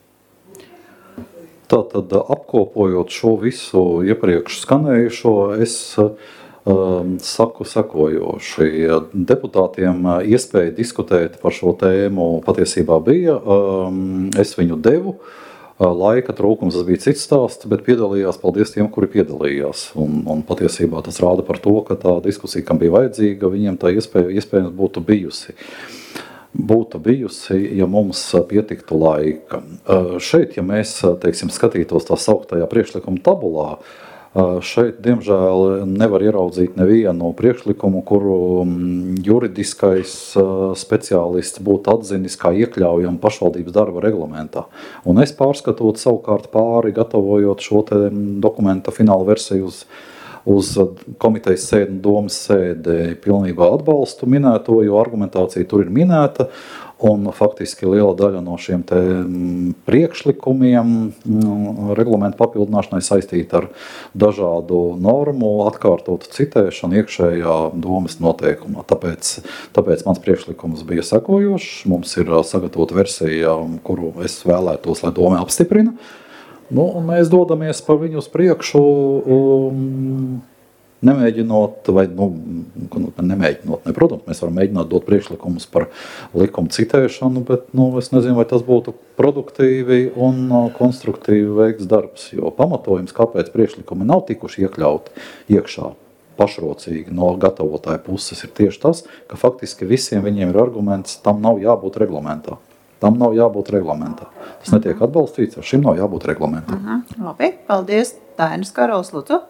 Tātad, apkopojot šo visu iepriekš skanējušo, es um, saku sekojoši. Deputātiem iespēja diskutēt par šo tēmu patiesībā bija. Um, es viņu devu. Laika trūkums, tas bija cits stāsts, bet piedalījās, paldies tiem, kuri piedalījās. Un, un patiesībā tas rāda par to, ka tā diskusija, kam bija vajadzīga, viņiem tā iespēja, iespējams būtu bijusi. Būtu bijusi, ja mums pietiktu laika. Šeit, ja mēs, teiksim, skatītos tā sauktajā priekšlikuma tabulā, šeit, diemžēl, nevar ieraudzīt nevienu priekšlikumu, kuru juridiskais speciālists būtu atzinis kā iekļaujam pašvaldības darba reglamentā. Un es pārskatot savukārt pāri, gatavojot šo te dokumenta finālu versiju uz, uz komitejas sēdi un domas sēdi, pilnībā atbalstu minēto, jo argumentācija tur ir minēta. Un faktiski liela daļa no šiem te priekšlikumiem reglamentu papildināšanai saistīta ar dažādu normu, atkārtotu citēšanu iekšējā domas noteikumā. Tāpēc, tāpēc mans priekšlikums bija sekojošs. Mums ir sagatavota versija, kuru es vēlētos, lai doma apstiprina. Nu, un mēs dodamies pa viņu uz priekšu, um, nemēģinot, vai, nu, nemēģinot, ne, protams, mēs varam mēģināt dot priekšlikumus par likumu citēšanu, bet, nu, es nezinu, vai tas būtu produktīvi un konstruktīvi veikts darbs, jo pamatojums, kāpēc priekšlikumi nav tikuši iekļauti iekšā pašrocīgi no gatavotāja puses, ir tieši tas, ka faktiski visiem viņiem ir arguments, tam nav jābūt reglamentā. Tam nav jābūt reglamentā. Tas netiek atbalstīts, ar šim nav jābūt reglamentā. Uh-huh. Labi, paldies. Dainis Karols, lūdzu.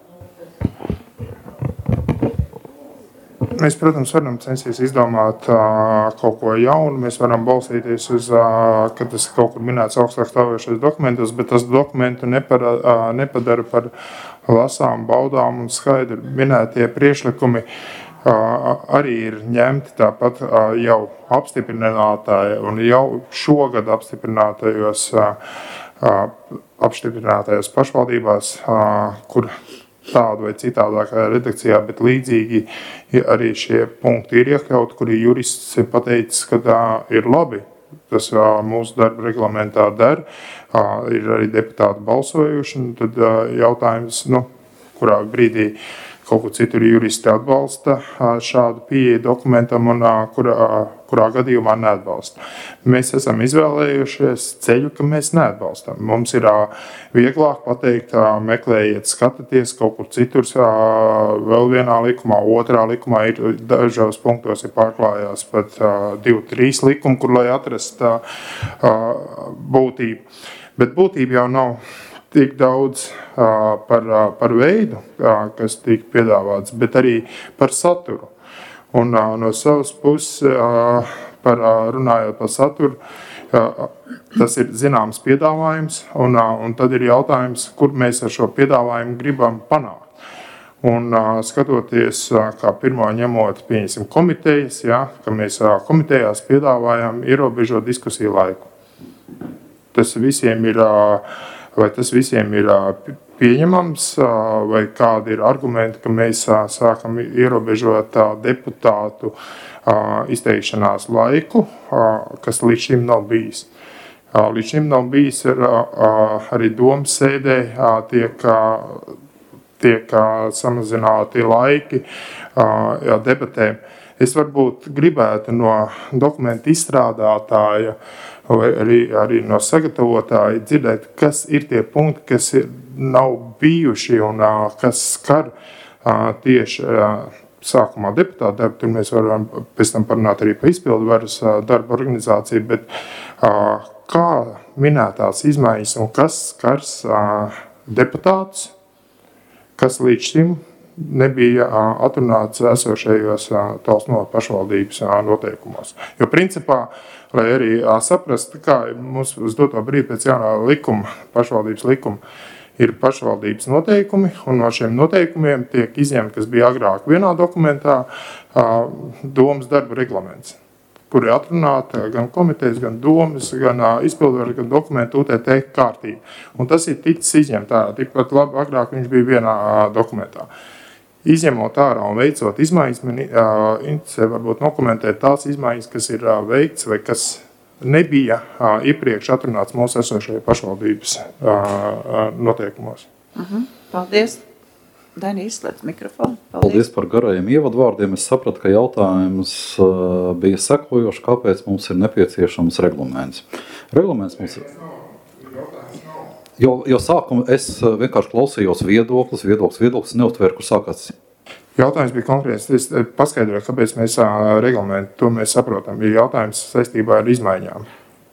Mēs, protams, varam censties izdomāt uh, kaut ko jaunu. Mēs varam balstīties uz, uh, kad tas ir kaut kur minēts augstāk stāvējušais dokumentos, bet tas dokumentu nepara, uh, nepadara par lasām, baudām un skaidri minētie priekšlikumi uh, arī ir ņemti tāpat uh, jau apstiprinātāji un jau šogad apstiprinātajos, uh, uh, apstiprinātajās pašvaldībās, uh, kur tādu vai citādākā redakcijā, bet līdzīgi arī šie punkti ir iekļauti, kuri jurists ir pateicis, ka tā ir labi. Tas mūsu darba reglamentā der, ir arī deputāti balsojuši, un tad jautājums, nu, kurā brīdī kaut ko citur juristi atbalsta šādu pieeju dokumentam un kurā, kurā gadījumā neatbalsta. Mēs esam izvēlējušies ceļu, ka mēs neatbalstam. Mums ir vieglāk pateikt, meklējiet, skatieties kaut kur citur, vēl vienā likumā, otrā likumā ir dažos punktos ir pārklājās pat divi, trīs likumi, kur lai atrast būtību. Bet būtība jau nav tik daudz uh, par, uh, par veidu, uh, kas tika piedāvāts, bet arī par saturu. Un uh, no savas puses, uh, par, uh, runājot par saturu, uh, tas ir zināms piedāvājums, un, uh, un tad ir jautājums, kur mēs ar šo piedāvājumu gribam panākt. Un uh, skatoties, uh, kā pirmā ņemot, pieņemsim, komitejas, ja, ka mēs uh, komitejās piedāvājam ierobežot diskusiju laiku. Tas visiem ir, uh, vai tas visiem ir uh, pieņemams, uh, vai kādi ir argumenti, ka mēs uh, sākam ierobežot uh, deputātu uh, izteikšanās laiku, uh, kas līdz šim nav bijis. Uh, līdz šim nav bijis ar, uh, arī domas sēdē, uh, tiek uh, tiek uh, samazināti laiki uh, jā, debatēm. Es varbūt gribētu no dokumentu izstrādātāja vai arī, arī no sagatavotāja dzirdēt, kas ir tie punkti, kas ir, nav bijuši un uh, kas skar uh, tieši uh, sākumā deputāta darbu. Tur mēs varam pēc tam parunāt arī par izpildu varas uh, darba organizāciju, bet uh, kā minētās izmaiņas un kas skars uh, deputātus, kas līdz šim nebija atrunāts esošajos Talsno pašvaldības noteikumos. Jo principā, lai arī saprast, kā mums uz doto brīdi pēc jaunā likuma, pašvaldības likuma, ir pašvaldības noteikumi, un no šiem noteikumiem tiek izņemti, kas bija agrāk vienā dokumentā, domas darba reglaments, kur ir atrunāta gan komitejas, gan domas, gan izpildvaras, gan dokumentu U T T kārtība. Un tas ir ticis izņemtā, tikpat labi agrāk viņš bija vienā dokumentā. Izņemot ārā un veicot izmaiņas, man interesē varbūt nokomentēt tās izmaiņas, kas ir veikts vai kas nebija iepriekš atrunāts mūsu esošajā pašvaldības noteikumos. Uh-huh. Paldies! Daini, izslēdz mikrofonu. Paldies. Paldies par garajiem ievadvārdiem. Es sapratu, ka jautājums uh, bija sekojoši, kāpēc mums ir nepieciešams reglaments. Reglaments mums ir... Jo, jo sākumā es vienkārši klausījos viedoklis, viedoklis, viedoklis, neuztvēru, kur sākās. Jautājums bija konkrēts. Es paskaidroju, kāpēc mēs reglamentu, to mēs saprotam. Ir jautājums saistībā ar izmaiņām.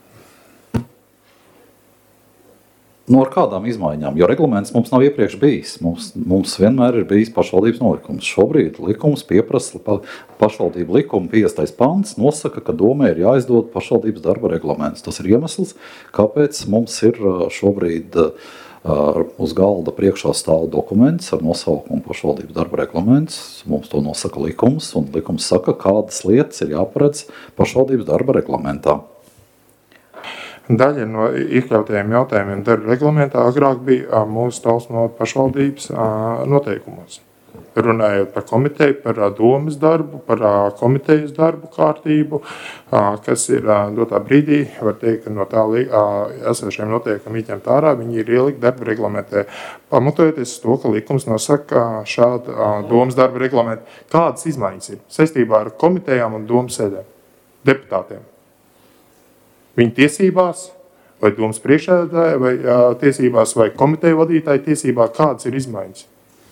No ar kādām izmaiņām? Jo reglaments mums nav iepriekš bijis. Mums, mums vienmēr ir bijis pašvaldības nolikums. Šobrīd likums pieprasa, pa, pašvaldību likuma piecdesmitais pants nosaka, ka domai ir jāizdod pašvaldības darba reglaments. Tas ir iemesls, kāpēc mums ir šobrīd uh, uz galda priekšā stāv dokuments ar nosaukumu pašvaldības darba reglaments. Mums to nosaka likums, un likums saka, kādas lietas ir jāparedz pašvaldības darba reglamentā. Daļa no iekļautajiem jautājumiem darba reglamentā agrāk bija mūsu Talsno pašvaldības noteikumos. Runājot par komiteju, par domas darbu, par komitejas darbu kārtību, kas ir dotā brīdī, var teikt, ka no tā esošiem noteikumiem izņemt ārā, viņi ir ielikt darba reglamentē. Pamatojoties to, ka likums nosaka šādu domas darba reglamentu, kādas izmaiņas ir saistībā ar komitejām un domas sēdēm, deputātiem. Viņa tiesībās, vai domas priekšsēdētāja, vai jā, tiesībās, vai komiteja vadītāja tiesībā, kādas ir izmaiņas?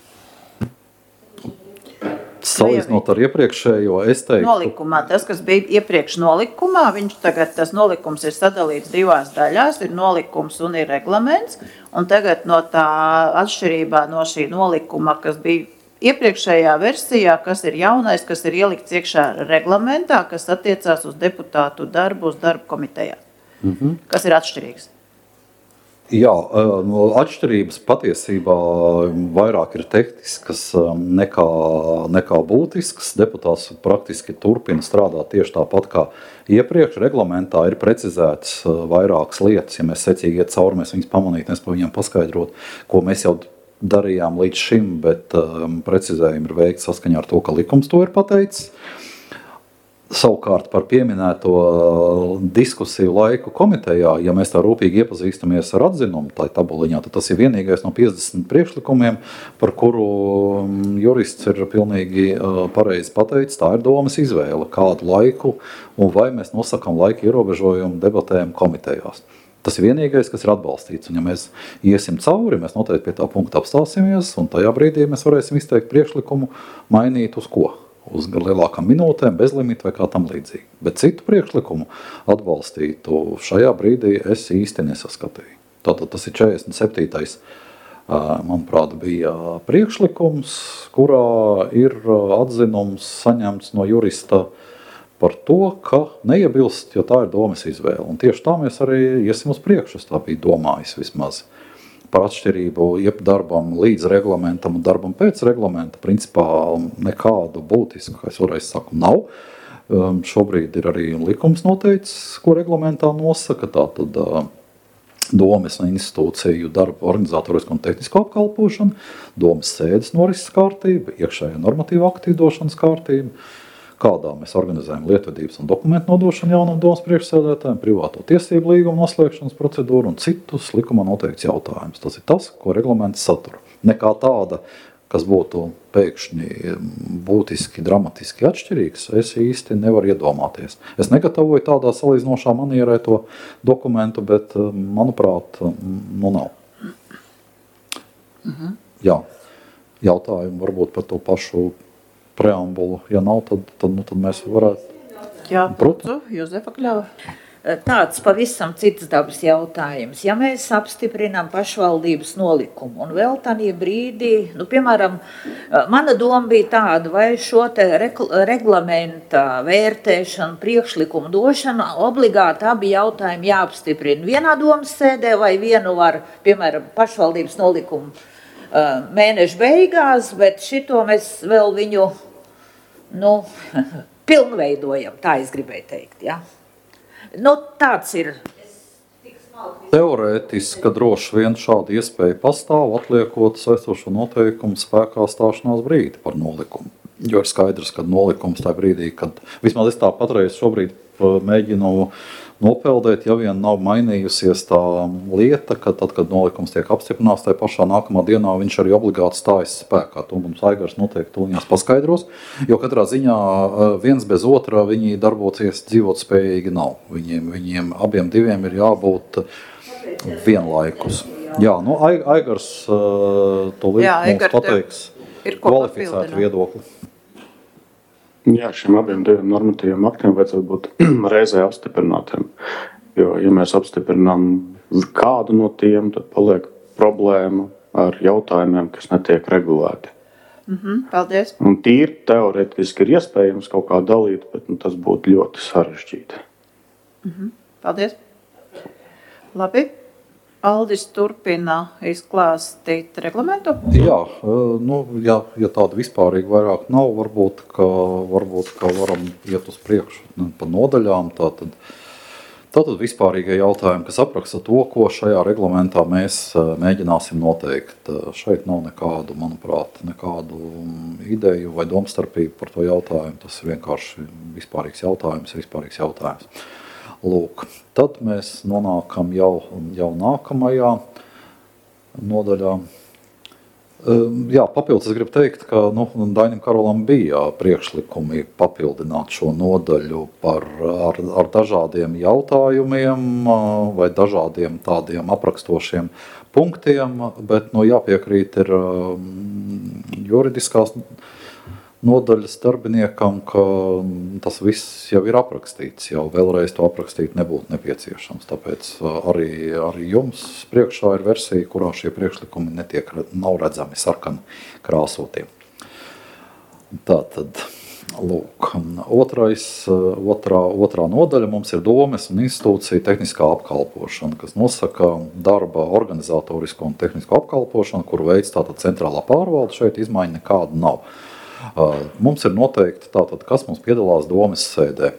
Salīdzinot ar iepriekšējo, es teiktu... Nolikumā, tas, kas bija iepriekš nolikumā, viņš tagad, tas nolikums ir sadalīts divās daļās, ir nolikums un ir reglaments, un tagad no tā atšķirībā no šī nolikuma, kas bija iepriekšējā versijā, kas ir jaunais, kas ir ielikts iekšā reglamentā, kas attiecās uz deputātu darbu, uz darbu komitejā. Mm-hmm. Kas ir atšķirīgs? Jā, atšķirības patiesībā vairāk ir tehniskas nekā, nekā būtiskas. Deputāts praktiski turpina strādāt tieši tāpat kā iepriekš. Reglamentā ir precizētas vairākas lietas. Ja mēs secīgi iet cauri, mēs viņus pamanīt, mēs pa viņiem paskaidrot, ko mēs jau darījām līdz šim, bet um, precizējumi ir veikti saskaņā ar to, ka likums to ir pateicis. Savukārt par pieminēto uh, diskusiju laiku komitejā, ja mēs tā rūpīgi iepazīstamies ar atzinumu, tā tabuliņā, tad tas ir vienīgais no piecdesmit priekšlikumiem, par kuru um, jurists ir pilnīgi uh, pareizi pateicis, tā ir domas izvēle, kādu laiku un vai mēs nosakam laika ierobežojumu debatēm komitejās. Tas ir vienīgais, kas ir atbalstīts, un ja mēs iesim cauri, mēs noteikti pie tā punkta apstāsimies, un tajā brīdī mēs varēsim izteikt priekšlikumu mainīt uz ko? Uz lielākām minūtēm, bez limita vai kā tam līdzīgi. Bet citu priekšlikumu atbalstītu šajā brīdī es īsti nesaskatīju. tātad tas ir četrdesmit septītais manuprāt, bija priekšlikums, kurā ir atzinums saņemts no jurista par to, ka neiebilst, jo tā ir domes izvēle. Un tieši tā mēs arī iesim uz priekšu, tā bija domājis vismaz. Par atšķirību iep darbam līdz reglamentam un darbam pēc reglamenta, principā nekādu būtisku, kā es vēlreiz saku, nav. Um, šobrīd ir arī likums noteicis, ko reglamentā nosaka, tātad uh, domes un institūciju darbu organizatorisko un tehnisko apkalpošanu, domes sēdes norises kārtība, iekšējā normatīva aktu izdošanas kārtība, kādā mēs organizējam lietvedības un dokumentu nodošanu jaunam domas priekšsēdētājiem, privāto tiesību līgumu noslēgšanas procedūru un citus likumā noteikts jautājumus. Tas ir tas, ko reglaments satura. Nekā tāda, kas būtu pēkšņi būtiski, dramatiski atšķirīgs, es īsti nevaru iedomāties. Es negatavoju tādā salīdzinošā manierē to dokumentu, bet, manuprāt, nu nav. Mhm. Jā, jautājumu varbūt par to pašu preambulu. Ja nav, tad, tad, nu, tad mēs varētu... Jā, protams, Jozefa Kļava. Tāds pavisam cits dabas jautājums. Ja mēs apstiprinām pašvaldības nolikumu un vēl tādā brīdī, nu, piemēram, mana doma bija tāda, vai šo te reglamenta vērtēšanu, priekšlikumu došanu obligāti abi jautājumi jāapstiprina vienā domas sēdē vai vienu var, piemēram, pašvaldības nolikumu mēneša beigās, bet šito mēs vēl viņu, nu, pilnveidojam, tā es gribēju teikt, ja. Nu, tāds ir. Teorētiski droši vien šāda iespēja pastāv, atliekot saistošo noteikumu spēkā stāšanās brīdi par nolikumu. Jo ir skaidrs, ka nolikums tajā brīdī, kad vismaz es tā patreiz šobrīd mēģinu nopeldēt, ja vien nav mainījusies tā lieta, ka tad, kad nolikums tiek apstiprināts, tajā pašā nākamā dienā viņš arī obligāti stājas spēkā. To mums Aigars noteikti tūlīņās paskaidros, jo katrā ziņā viens bez otrā viņi darboties dzīvot spējīgi nav. Viņiem, viņiem abiem diviem ir jābūt vienlaikus. Jā, nu Aigars to līdz Jā, mums pateiks kvalificētu viedokli. Jā, šiem abiem diviem normatīviem aktiem vajadzētu būt reizē apstiprinātiem. Jo, ja mēs apstiprinām kādu no tiem, tad paliek problēma ar jautājumiem, kas netiek regulēti. Mm-hmm, paldies. Un tīri teorētiski ir iespējams kaut kā dalīt, bet nu, tas būtu ļoti sarežģīti. Mm-hmm, paldies. Labi. Aldis turpina izklāstīt reglamentu. Jā, nu, ja, ja tāda vispārīga vairāk nav, varbūt, ka, varbūt, ka varam iet uz priekšu pa nodaļām. Tātad, tātad vispārīgie jautājumi, kas apraksta to, ko šajā reglamentā mēs mēģināsim noteikt. Šeit nav nekādu, manuprāt, nekādu ideju vai domstarpību par to jautājumu. Tas ir vienkārši vispārīgs jautājums, vispārīgs jautājums. Lūk, tad mēs nonākam jau, jau nākamajā nodaļā. Jā, papildus es gribu teikt, ka nu, Dainim Karolam bija priekšlikumi papildināt šo nodaļu par, ar, ar dažādiem jautājumiem vai dažādiem tādiem aprakstošiem punktiem, bet nu, jāpiekrīt ir juridiskās nodaļas darbiniekam, ka tas viss jau ir aprakstīts, jau vēlreiz to aprakstīt nebūtu nepieciešams. Tāpēc arī, arī jums priekšā ir versija, kurā šie priekšlikumi netiek, nav redzami sarkani krāsotie. Tātad, lūk, otrais, otrā, otrā nodaļa mums ir domes un institūcija tehniskā apkalpošana, kas nosaka darba organizatorisko un tehnisko apkalpošanu, kuru veids tātad centrālā pārvalde, šeit izmaiņa nekāda nav. Mums ir noteikti tātad, kas mums piedalās domes sēdē.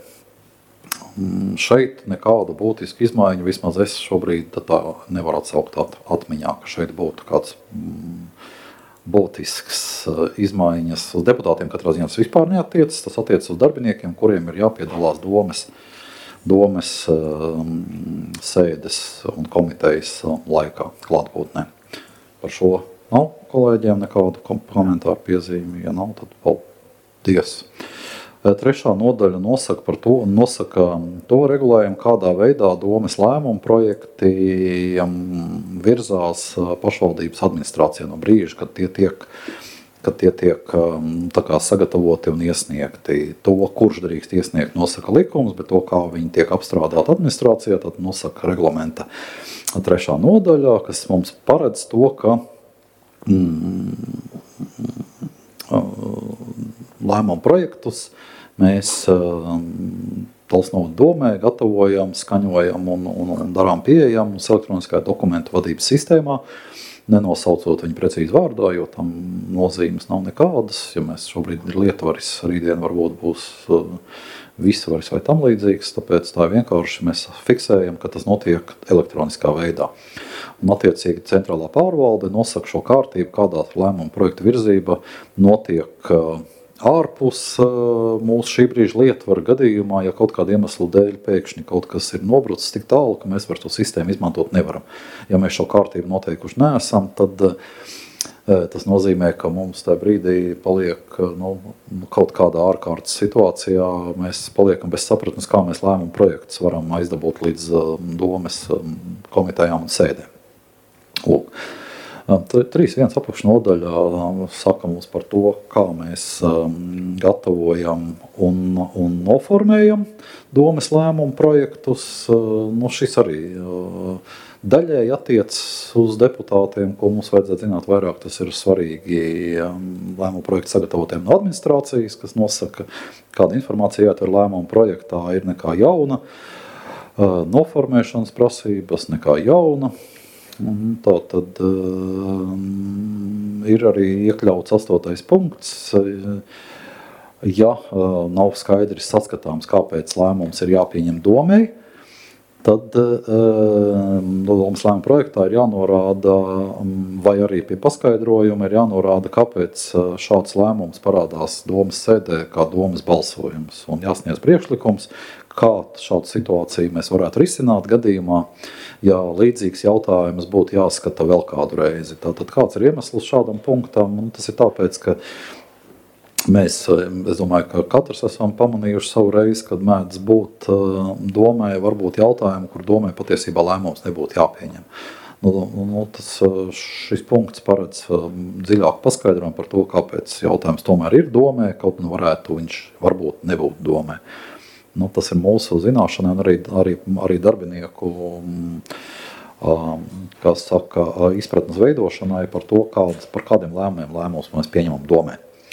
Šeit nekāda būtiska izmaiņa, vismaz es šobrīd tā nevaru atsaukt atmiņā, ka šeit būtu kāds būtisks izmaiņas uz deputātiem, katrā ziņā tas vispār neatiecas, tas attiecas uz darbiniekiem, kuriem ir jāpiedalās domes, domes sēdes un komitejas laikā klātbūtnē. Par šo nav kolēģiem nekādu komentāru piezīmi, ja nav, tad paldies. Trešā nodaļa nosaka par to, nosaka to regulējumu, kādā veidā domes lēmumu projekti virzās pašvaldības administrācijā no brīža, kad tie tiek kad tie tiek tā kā sagatavoti un iesniegti. To, kurš drīkst iesniegt, nosaka likums, bet to, kā viņi tiek apstrādāti administrācijā, tad nosaka reglamenta trešā nodaļā, kas mums paredz to, ka mm, lēmumu projektus mēs Valsts novada domē gatavojam, skaņojam un, un, un darām pieejamus elektroniskajā dokumentu vadības sistēmā, nenosaucot viņu precīzi vārdā, jo tam nozīmes nav nekādas. Ja mēs šobrīd ir lietvaris, rītdien varbūt būs visvaris vai tam līdzīgs, tāpēc tā vienkārši mēs fiksējam, ka tas notiek elektroniskā veidā. Un attiecīgi centrālā pārvalde nosaka šo kārtību, kādā lēmuma projekta virzība notiek ārpus mūsu šī brīža lietvara gadījumā, ja kaut kāda iemesla dēļ pēkšņi kaut kas ir nobrucis tik tālu, ka mēs vairs to sistēmu izmantot nevaram. Ja mēs šo kārtību noteikuši neesam, tad tas nozīmē, ka mums tajā brīdī paliek nu, kaut kādā ārkārtas situācijā, mēs paliekam bez sapratnes, kā mēs lēmumu projektus varam aizdabūt līdz domes komitejām un sēdēm. Lūk. trīs viens apakšnodaļā saka mums par to, kā mēs gatavojam un, un noformējam domes lēmumu projektus. Nu, šis arī daļēji attiec uz deputātiem, ko mums vajadzētu zināt vairāk. Tas ir svarīgi lēmumu projektu sagatavotiem no administrācijas, kas nosaka, kāda informācija jāatver lēmumu projektā, ir nekā jauna, noformēšanas prasības nekā jauna. Tā tad um, ir arī iekļauts astotais punkts. Ja uh, nav skaidrs saskatāms, kāpēc lēmums ir jāpieņem domei, tad uh, domas lēmuma projektā ir jānorāda, vai arī pie paskaidrojuma ir jānorāda, kāpēc šāds lēmums parādās domas sēdē kā domas balsojums. Un jāsniedz priekšlikums, kā šādu situāciju mēs varētu risināt gadījumā, ja līdzīgs jautājums būtu jāskata vēl kādu reizi. Tātad kāds ir iemesls šādam punktam? Un tas ir tāpēc, ka mēs, es domāju, ka katrs esam pamanījuši savu reizi, kad mēdz būt domē, varbūt jautājumi, kur domē patiesībā lēmums nebūtu jāpieņem. Nu, nu, tas, šis punkts paredz dziļāku paskaidrojumu par to, kāpēc jautājums tomēr ir domē, kaut nu varētu viņš varbūt nebūt domē. Nu, tas ir mūsu zināšanai un arī, arī, arī darbinieku kā saka, izpratnes veidošanai par to, kādas, par kādiem lēmumiem lēmumus mēs pieņemam domē.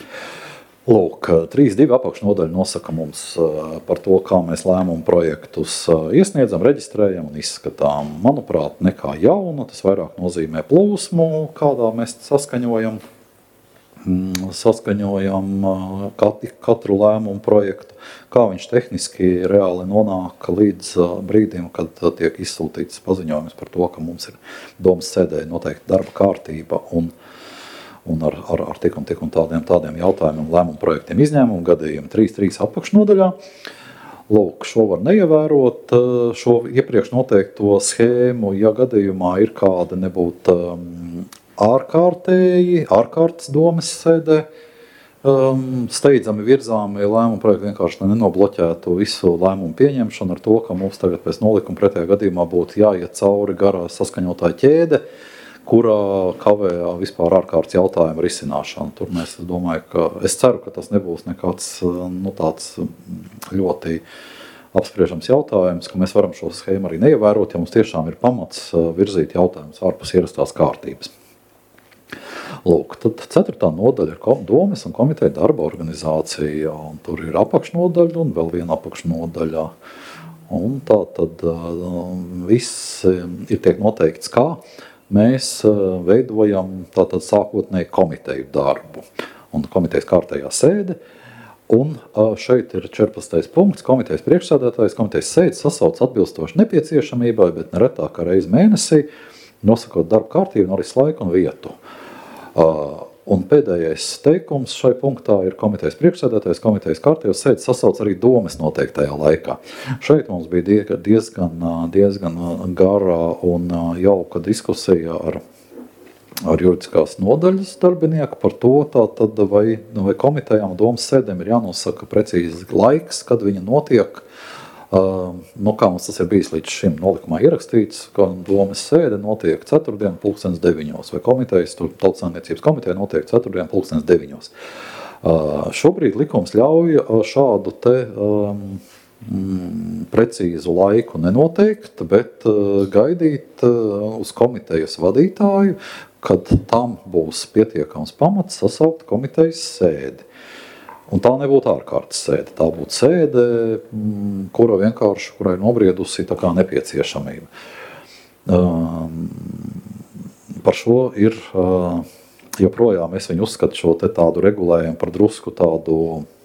Lūk, trīs divi apakšnodaļa nosaka mums par to, kā mēs lēmumu projektus iesniedzam, reģistrējam un izskatām. Manuprāt, nekā jauna, tas vairāk nozīmē plūsmu, kādā mēs saskaņojam, saskaņojam katru lēmumu projektu, kā viņš tehniski reāli nonāk līdz brīdim, kad tiek izsūtīts paziņojums par to, ka mums ir domas sēdē noteikti darba kārtība un un ar, ar, ar tik un tik un tādiem, tādiem jautājumiem, lēmumu projektiem izņēmumu gadījumi trīs trīs apakšnodaļā. Lūk, šo var neievērot, šo iepriekš noteikto schēmu, ja gadījumā ir kāda nebūt um, ārkārtēji, ārkārtas domas sēdē, um, steidzami virzāmi lēmumu projektu vienkārši nenobloķētu visu lēmumu pieņemšanu ar to, ka mums tagad pēc nolikuma pretējā gadījumā būtu jāiet cauri garā saskaņotāja ķēde, kurā kavējā vispār ārkārtas jautājumu risināšanu. Tur mēs, es domāju, ka es ceru, ka tas nebūs nekāds nu, tāds ļoti apspriežams jautājums, ka mēs varam šo schēmu arī neievērot, ja mums tiešām ir pamats virzīt jautājumus ārpus ierastās kārtības. Lūk, tad ceturtā nodaļa ir domes un komiteja darba organizācija, un tur ir apakšnodaļa un vēl viena apakšnodaļa. Un tā tad viss ir tiek noteikts kā. Mēs veidojam tātad sākotnēji komiteju darbu un komitejas kārtējā sēde. Un šeit ir četrpadsmitais punkts. Komitejas priekšsēdētājs komitejas sēdes sasauc atbilstoši nepieciešamībai, bet neretāk kā reizi mēnesī, nosakot darba kārtību, noris laiku un vietu. Un pēdējais teikums šai punktā ir komitejas priekšsēdētājs, komitejas kārtējos sēdes sasauc arī domes noteiktajā laikā. Šeit mums bija diezgan, diezgan garā un jauka diskusija ar, ar juridiskās nodaļas darbinieku par to, tātad vai, vai komitejām domes sēdēm ir jānosaka precīzi laiks, kad viņa notiek, Uh, nu, kā mums tas ir bijis līdz šim nolikumā ierakstīts, ka domes sēde notiek ceturtdien pulkstens deviņos, vai komitejas, tur Tautsaimniecības komiteja notiek ceturtdien pulkstens deviņos. Uh, šobrīd likums ļauj šādu te um, mm, precīzu laiku nenoteikt, bet uh, gaidīt uh, uz komitejas vadītāju, kad tam būs pietiekams pamats sasaukt komitejas sēdi. Un tā nebūtu ārkārtas sēde, tā būtu sēde, kura vienkārši, kurai nobriedusi tā kā nepieciešamība. Um, par šo ir, uh, joprojām es viņu uzskatu šo te tādu regulējumu par drusku tādu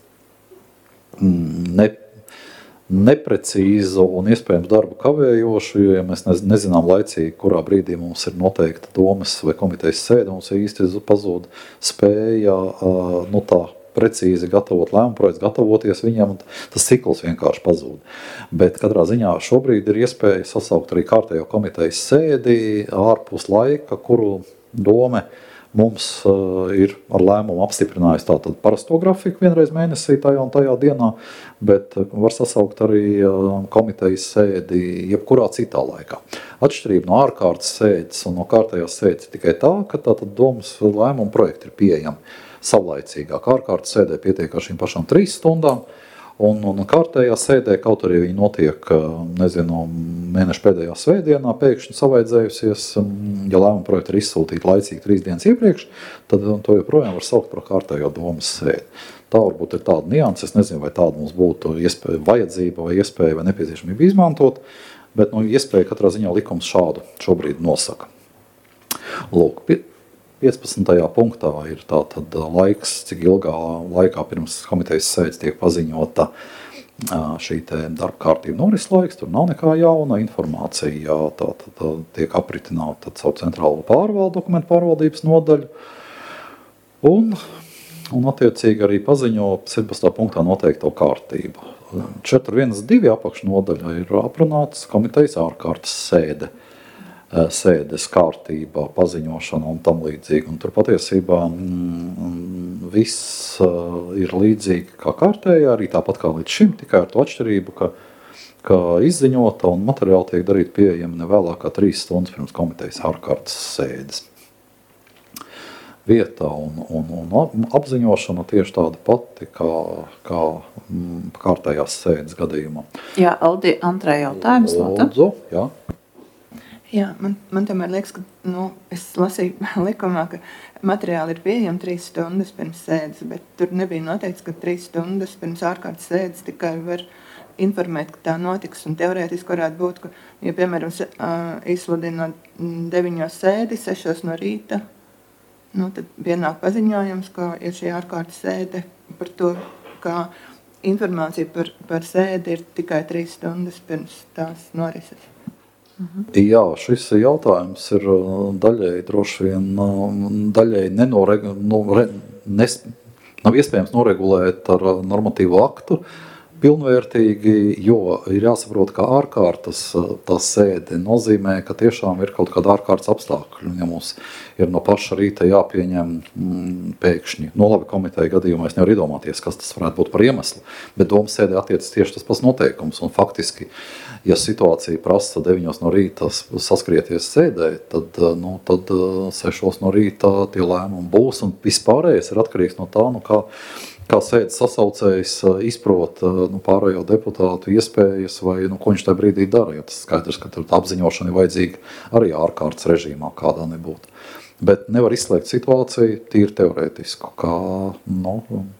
mm, ne, neprecīzu un iespējams darbu kavējošu, jo ja mēs nezinām laicīgi, kurā brīdī mums ir noteikta domes vai komitejas sēde, mums īsti pazūd spēja, uh, nu tā, precīzi gatavot lēmumu projekts, gatavoties viņam, un tas cikls vienkārši pazūd. Bet katrā ziņā šobrīd ir iespēja sasaukt arī kārtējo komitejas sēdi ārpus laika, kuru dome mums uh, ir ar lēmumu apstiprinājusi tātad parasto grafiku vienreiz mēnesī tajā un tajā dienā, bet var sasaukt arī uh, komitejas sēdi jebkurā citā laikā. Atšķirība no ārkārtas sēdes un no kārtējās sēdes tikai tā, ka tātad domas lēmumu projekti ir pieejami savlaicīgāk. Ārkārtas sēdē pietiek ar šīm pašām trīs stundām, un, un kārtējā sēdē, kaut arī viņi notiek, nezinu, mēneša pēdējā svētdienā, pēkšņi savaidzējusies, ja lēmuma projekti ir izsūtīti laicīgi trīs dienas iepriekš, tad to joprojām var saukt par kārtējo domas sēdi. Tā varbūt ir tāda nianse, es nezinu, vai tāda mums būtu iespēja, vajadzība vai iespēja vai nepieciešamība izmantot, bet nu, iespēja katrā ziņā likums šādu šobrīd nosaka. Lūk, piecpadsmitajā punktā ir tātad laiks, cik ilgā laikā pirms komitejas sēdes tiek paziņota šī te darba kārtība noris laiks, tur nav nekā jauna informācija, tātad tiek apritināta caur centrālo pārvaldu, dokumentu pārvaldības nodaļu, un, un attiecīgi arī paziņo septiņpadsmitā punktā noteikto kārtību. četri viens divi apakšnodaļa ir aprunāts komitejas ārkārtas sēde. sēdes kārtība, paziņošana un tam līdzīgi. Un tur patiesībā mm, viss uh, ir līdzīgi kā kārtējā, arī tāpat kā līdz šim, tikai ar to atšķirību, ka, ka izziņota un materiāli tiek darīt pieejami ne vēlāk kā trīs stundas pirms komitejas ārkārtas sēdes. Vieta un, un, un apziņošana tieši tāda pati kā, kā mm, kārtējās sēdes gadījumā. Jā, Aldi, Andrē jautājums. Lūdzu, jā. Jā, man, man tomēr liekas, ka nu, es lasīju likumā, ka materiāli ir pieejami trīs stundas pirms sēdes, bet tur nebija noteikts, ka trīs stundas pirms ārkārtas sēdes tikai var informēt, ka tā notiks. Un teorētiski varētu būt, ka, ja, piemēram, izsludina deviņos sēdi, sešos no rīta, nu, tad pienāk paziņojums, ka ir šī ārkārtas sēde par to, kā informācija par, par sēdi ir tikai trīs stundas pirms tās norises. Jā, šis jautājums ir daļēji droši vien, daļēji nenoregu, nu, re, nes, nav iespējams noregulēt ar normatīvu aktu pilnvērtīgi, jo ir jāsaprot, ka ārkārtas tā sēde nozīmē, ka tiešām ir kaut kāda ārkārtas apstākļi. Ja mums ir no paša rīta jāpieņem mm, pēkšņi, no labi komiteja gadījumā es nevaru iedomāties, kas tas varētu būt par iemeslu, bet domas sēdē attiecas tieši tas pats noteikums. Un faktiski, ja situācija prasa deviņos no rīta saskrieties sēdē, tad, nu, tad sešos no rīta tie lēmumi būs, un vispārējais ir atkarīgs no tā, nu, kā kā sēdes sasaucējs izprot nu, pārējo deputātu iespējas vai nu, ko viņš tajā brīdī dara, jo tas skaidrs, ka tur apziņošana ir vajadzīga arī ārkārtas režīmā, kādā nebūtu. Bet nevar izslēgt situāciju tīri teorētisku, kā nu,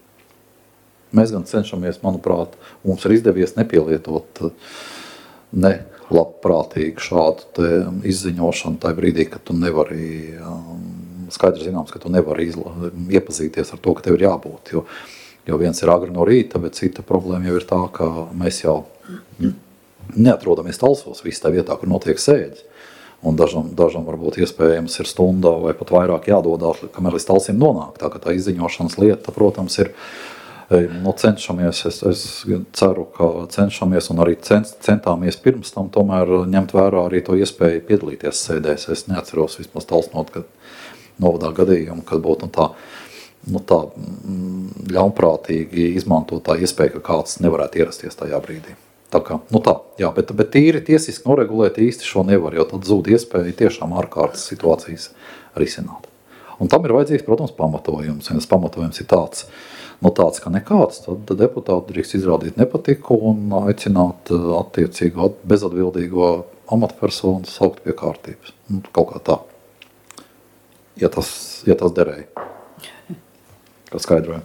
mēs gan cenšamies, manuprāt, mums ir izdevies nepielietot ne labprātīgi šādu te izziņošanu tajā brīdī, kad tu nevari, skaidrs zināms, ka tu nevari izla, iepazīties ar to, ka tev ir jābūt, jo Jo viens ir agri no rīta, bet cita problēma jau ir tā, ka mēs jau neatrodamies talsos visu tā vietā, kur notiek sēdes. Un dažam, dažam varbūt iespējams ir stundā vai pat vairāk jādodās, kamēr līdz talsim nonāk. Tā ka tā izziņošanas lieta, protams, ir, nu, cenšamies, es, es ceru, ka cenšamies un arī cent, centāmies pirms tam tomēr ņemt vērā arī to iespēju piedalīties sēdēs. Es neatceros vismaz talsnot, kad novadā gadījumu, kad būtu nu, tā, nu, tā ļaunprātīgi izmantot tā iespēja, ka kāds nevarētu ierasties tajā brīdī. Tā kā, nu tā, jā, bet, bet tīri tiesiski noregulēt īsti šo nevar, jo tad zūd iespēja tiešām ārkārtas situācijas risināt. Un tam ir vajadzīgs, protams, pamatojums. Ja tas pamatojums ir tāds, nu tāds, ka nekāds, tad deputāti drīkst izrādīt nepatiku un aicināt attiecīgo bezatbildīgo amatpersonu saukt pie kārtības. Nu, kaut kā tā. Ja tas, ja tas derēja. Kā skaidroju.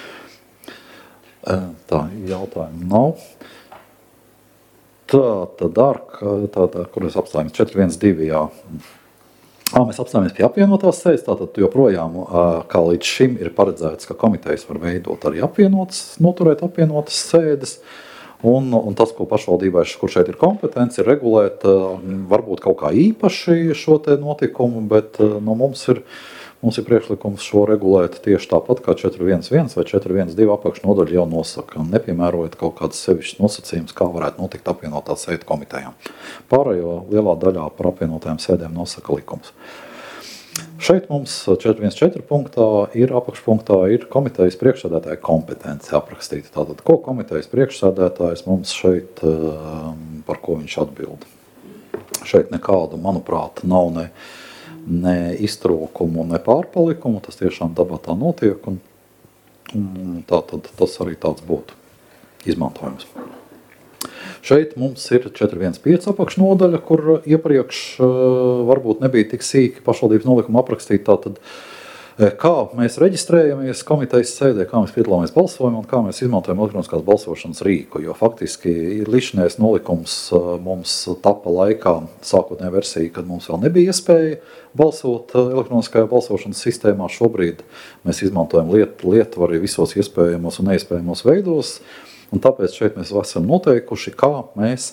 Tā, jautājumu nav. Tā, tad ar, tā, tā, kur es apstājamies, četri viens divi, jā. Ā, mēs apstājamies pie apvienotās sēdes, tātad joprojām, kā līdz šim ir paredzēts, ka komitejas var veidot arī apvienotas, noturēt apvienotas sēdes, un, un tas, ko pašvaldībai, kur šeit ir kompetence, ir regulēt varbūt kaut kā īpaši šo te notikumu, bet no mums ir, mums ir priekšlikums šo regulēt tieši tāpat, kā četri viens viens vai četri viens divi apakšnodaļa jau nosaka, nepiemērojot kaut kādas sevišķas nosacījumus, kā varētu notikt apvienotā sēde komitejām. Pārējo lielā daļā par apvienotajām sēdēm nosaka likums. Šeit mums četri viens četri punktā ir apakšpunktā ir komitejas priekšsēdētāja kompetence aprakstīta. Tātad, ko komitejas priekšsēdētājs mums šeit, par ko viņš atbild. Šeit nekādu, manuprāt, nav ne ne iztrūkumu, ne pārpalikumu, tas tiešām dabā tā notiek, un, un tā tad tas arī tāds būtu izmantojums. Šeit mums ir četri viens pieci apakšnodaļa, kur iepriekš varbūt nebija tik sīki pašvaldības nolikuma aprakstīt, tātad kā mēs reģistrējamies komitejas sēdē, kā mēs piedalāmies balsojumā un kā mēs izmantojam elektroniskās balsošanas rīku, jo faktiski līdzinājais nolikums mums tapa laikā sākotnējā versija, kad mums vēl nebija iespēja balsot elektroniskajā balsošanas sistēmā. Šobrīd mēs izmantojam liet, lietvari visos iespējamos un neiespējamos veidos, un tāpēc šeit mēs esam noteikuši, kā mēs,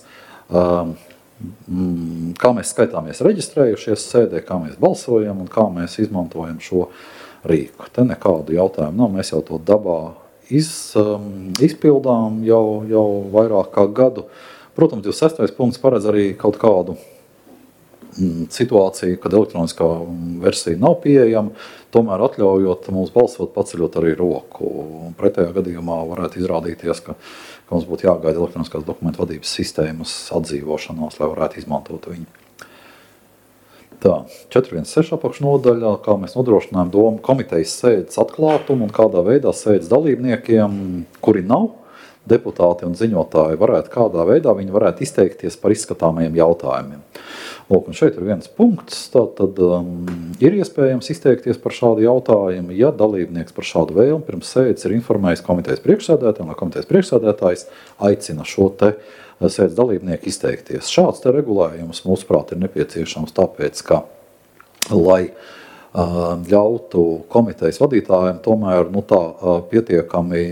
kā mēs skaitāmies reģistrējušies sēdē, kā mēs balsojam un kā mēs izmantojam šo rīku. Te nekādu jautājumu nav, mēs jau to dabā iz, izpildām jau, jau vairāk kā gadu. Protams, divdesmit sestais punkts paredz arī kaut kādu situāciju, kad elektroniskā versija nav pieejama, tomēr atļaujot mums balsot, paceļot arī roku. Pretējā gadījumā varētu izrādīties, ka, ka mums būtu jāgaida elektroniskās dokumentu vadības sistēmas atdzīvošanās, lai varētu izmantot viņu. Tā, četri viens seši apakšnodaļā, kā mēs nodrošinājām domu komitejas sēdes atklātumu un kādā veidā sēdes dalībniekiem, kuri nav deputāti un ziņotāji, varētu kādā veidā viņi varētu izteikties par izskatāmajiem jautājumiem. Lūk, un šeit ir viens punkts, tātad um, ir iespējams izteikties par šādu jautājumu, ja dalībnieks par šādu vēlmu pirms sēdes ir informējis komitejas priekšsēdētājiem, vai komitejas priekšsēdētājs aicina šo te sēdes dalībnieku izteikties. Šāds te regulējums, mūsuprāt, ir nepieciešams tāpēc, ka, lai uh, ļautu komitejas vadītājiem tomēr nu, tā, uh, pietiekami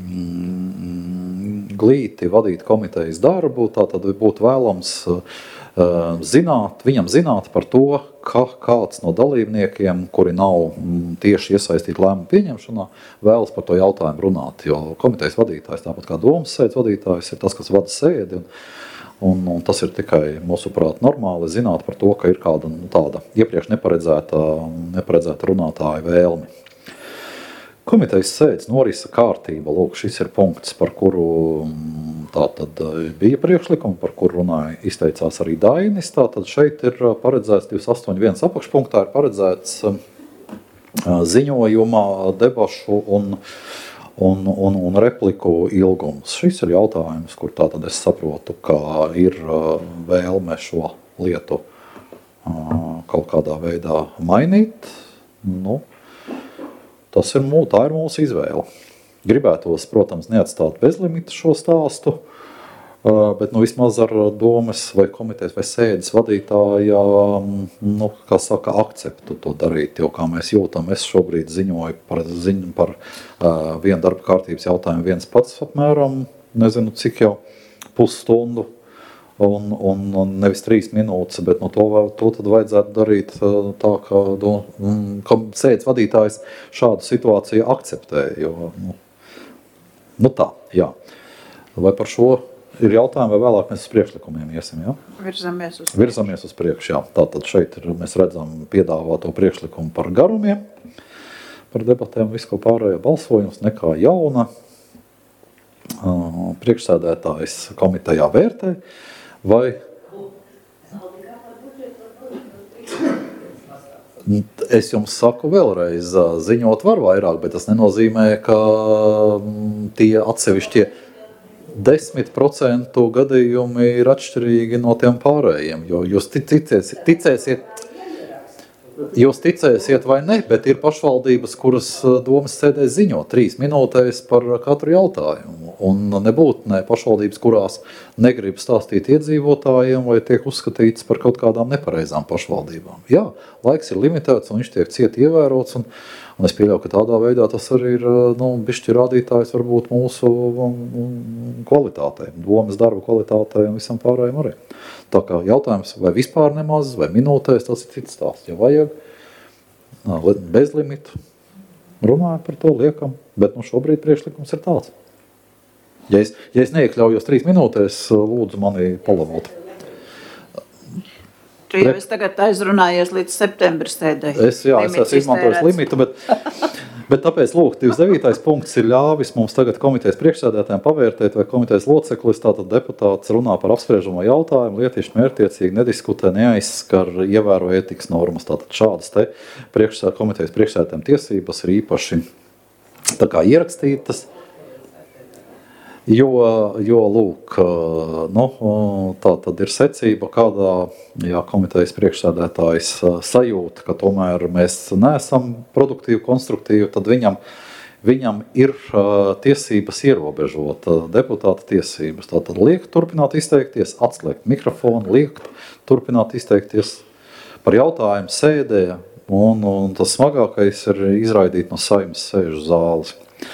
um, glīti vadīt komitejas darbu, tā tad būtu vēlams uh, zināt, viņam zināt par to, ka kāds no dalībniekiem, kuri nav mm, tieši iesaistīti lēmumu pieņemšanā, vēlas par to jautājumu runāt, jo komitejas vadītājs, tāpat kā domas sēdes vadītājs, ir tas, kas vada sēdi, un, un, un tas ir tikai, mūsuprāt, normāli zināt par to, ka ir kāda nu, tāda iepriekš neparedzēta, neparedzēta runātāja vēlme. Komitejas sēdes norisa kārtība, lūk, šis ir punkts, par kuru tā tad bija priekšlikumi, par kuru runāja, izteicās arī Dainis. Tātad šeit ir paredzēts divdesmit astoņi viens apakšpunktā, ir paredzēts ziņojumā debašu un, un, un, un repliku ilgums. Šis ir jautājums, kur tātad es saprotu, ka ir vēlme šo lietu kaut kādā veidā mainīt. Nu, Tas ir, mū, tā ir mūsu izvēle. Gribētos, protams, neatstāt bezlimita šo stāstu, bet nu, vismaz ar domas vai komitejas vai sēdes vadītāja, nu, kā saka, akceptu to darīt, jo kā mēs jūtam, es šobrīd ziņoju par, ziņu par uh, vienu darba kārtības jautājumu viens pats apmēram, nezinu cik jau pusstundu. Un, un, un nevis trīs minūtes, bet no to, to tad vajadzētu darīt tā, ka do, um, sēdes vadītājs šādu situāciju akceptē. Jo, nu, nu tā, jā. Vai par šo ir jautājumi, vai vēlāk mēs uz priekšlikumiem iesim, jā? Virzamies uz priekšu. Virzamies uz priekšu, jā. Tātad šeit ir, mēs redzam piedāvāto priekšlikumu par garumiem, par debatēm, visu ko pārējo balsojums, nekā jauna. priekšsēdētājs komitejā vērtē, vai es jums saku vēlreiz, ziņot var vairāk, bet tas nenozīmē, ka tie atsevišķie desmit procentu gadījumi ir atšķirīgi no tiem pārējiem, jo jūs ticēsiet, ticēsiet, jūs ticēsiet vai ne, bet ir pašvaldības, kuras domas sēdē ziņo trīs minūtēs par katru jautājumu. Un nebūtu ne pašvaldības, kurās negrib stāstīt iedzīvotājiem vai tiek uzskatīts par kaut kādām nepareizām pašvaldībām. Jā, laiks ir limitēts un viņš tiek cieti ievērots, un, un es pieļauju, ka tādā veidā tas arī ir nu, bišķi rādītājs varbūt mūsu kvalitātei, domas darba kvalitātei un visam pārējiem arī. Tā kā jautājums, vai vispār nemaz, vai minūtēs, tas ir cits stāsts. Ja vajag, bez limitu, runāju par to, liekam, bet nu šobrīd priekšlikums ir tāds. Ja es, ja es neiekļaujos trīs minūtēs, lūdzu mani palabot. Tu jau es tagad aizrunājies līdz septembra sēdē. Es, jā, es esmu izmantojis limitu, bet, bet tāpēc, lūk, divdesmit devītais punkts ir ļāvis mums tagad komitejas priekšsēdētājiem pavērtēt, vai komitejas loceklis, tātad deputāts runā par apspriežamo jautājumu, lietišķi mērķtiecīgi nediskutē, neaizskar, ievēro ētikas normas. Tātad šādas te priekšsēd, komitejas priekšsēdētājiem tiesības ir īpaši tā kā ierakstītas. Jo, jo lūk, nu, tā tad ir secība, kādā jā, komitejas priekšsēdētājs sajūta, ka tomēr mēs neesam produktīvi, konstruktīvi, tad viņam, viņam ir tiesības ierobežot deputāta tiesības. Tātad liekt turpināt izteikties, atslēgt mikrofonu, liekt turpināt izteikties par jautājumu sēdē, un, un tas smagākais ir izraidīt no Saeimas sēžu zāles.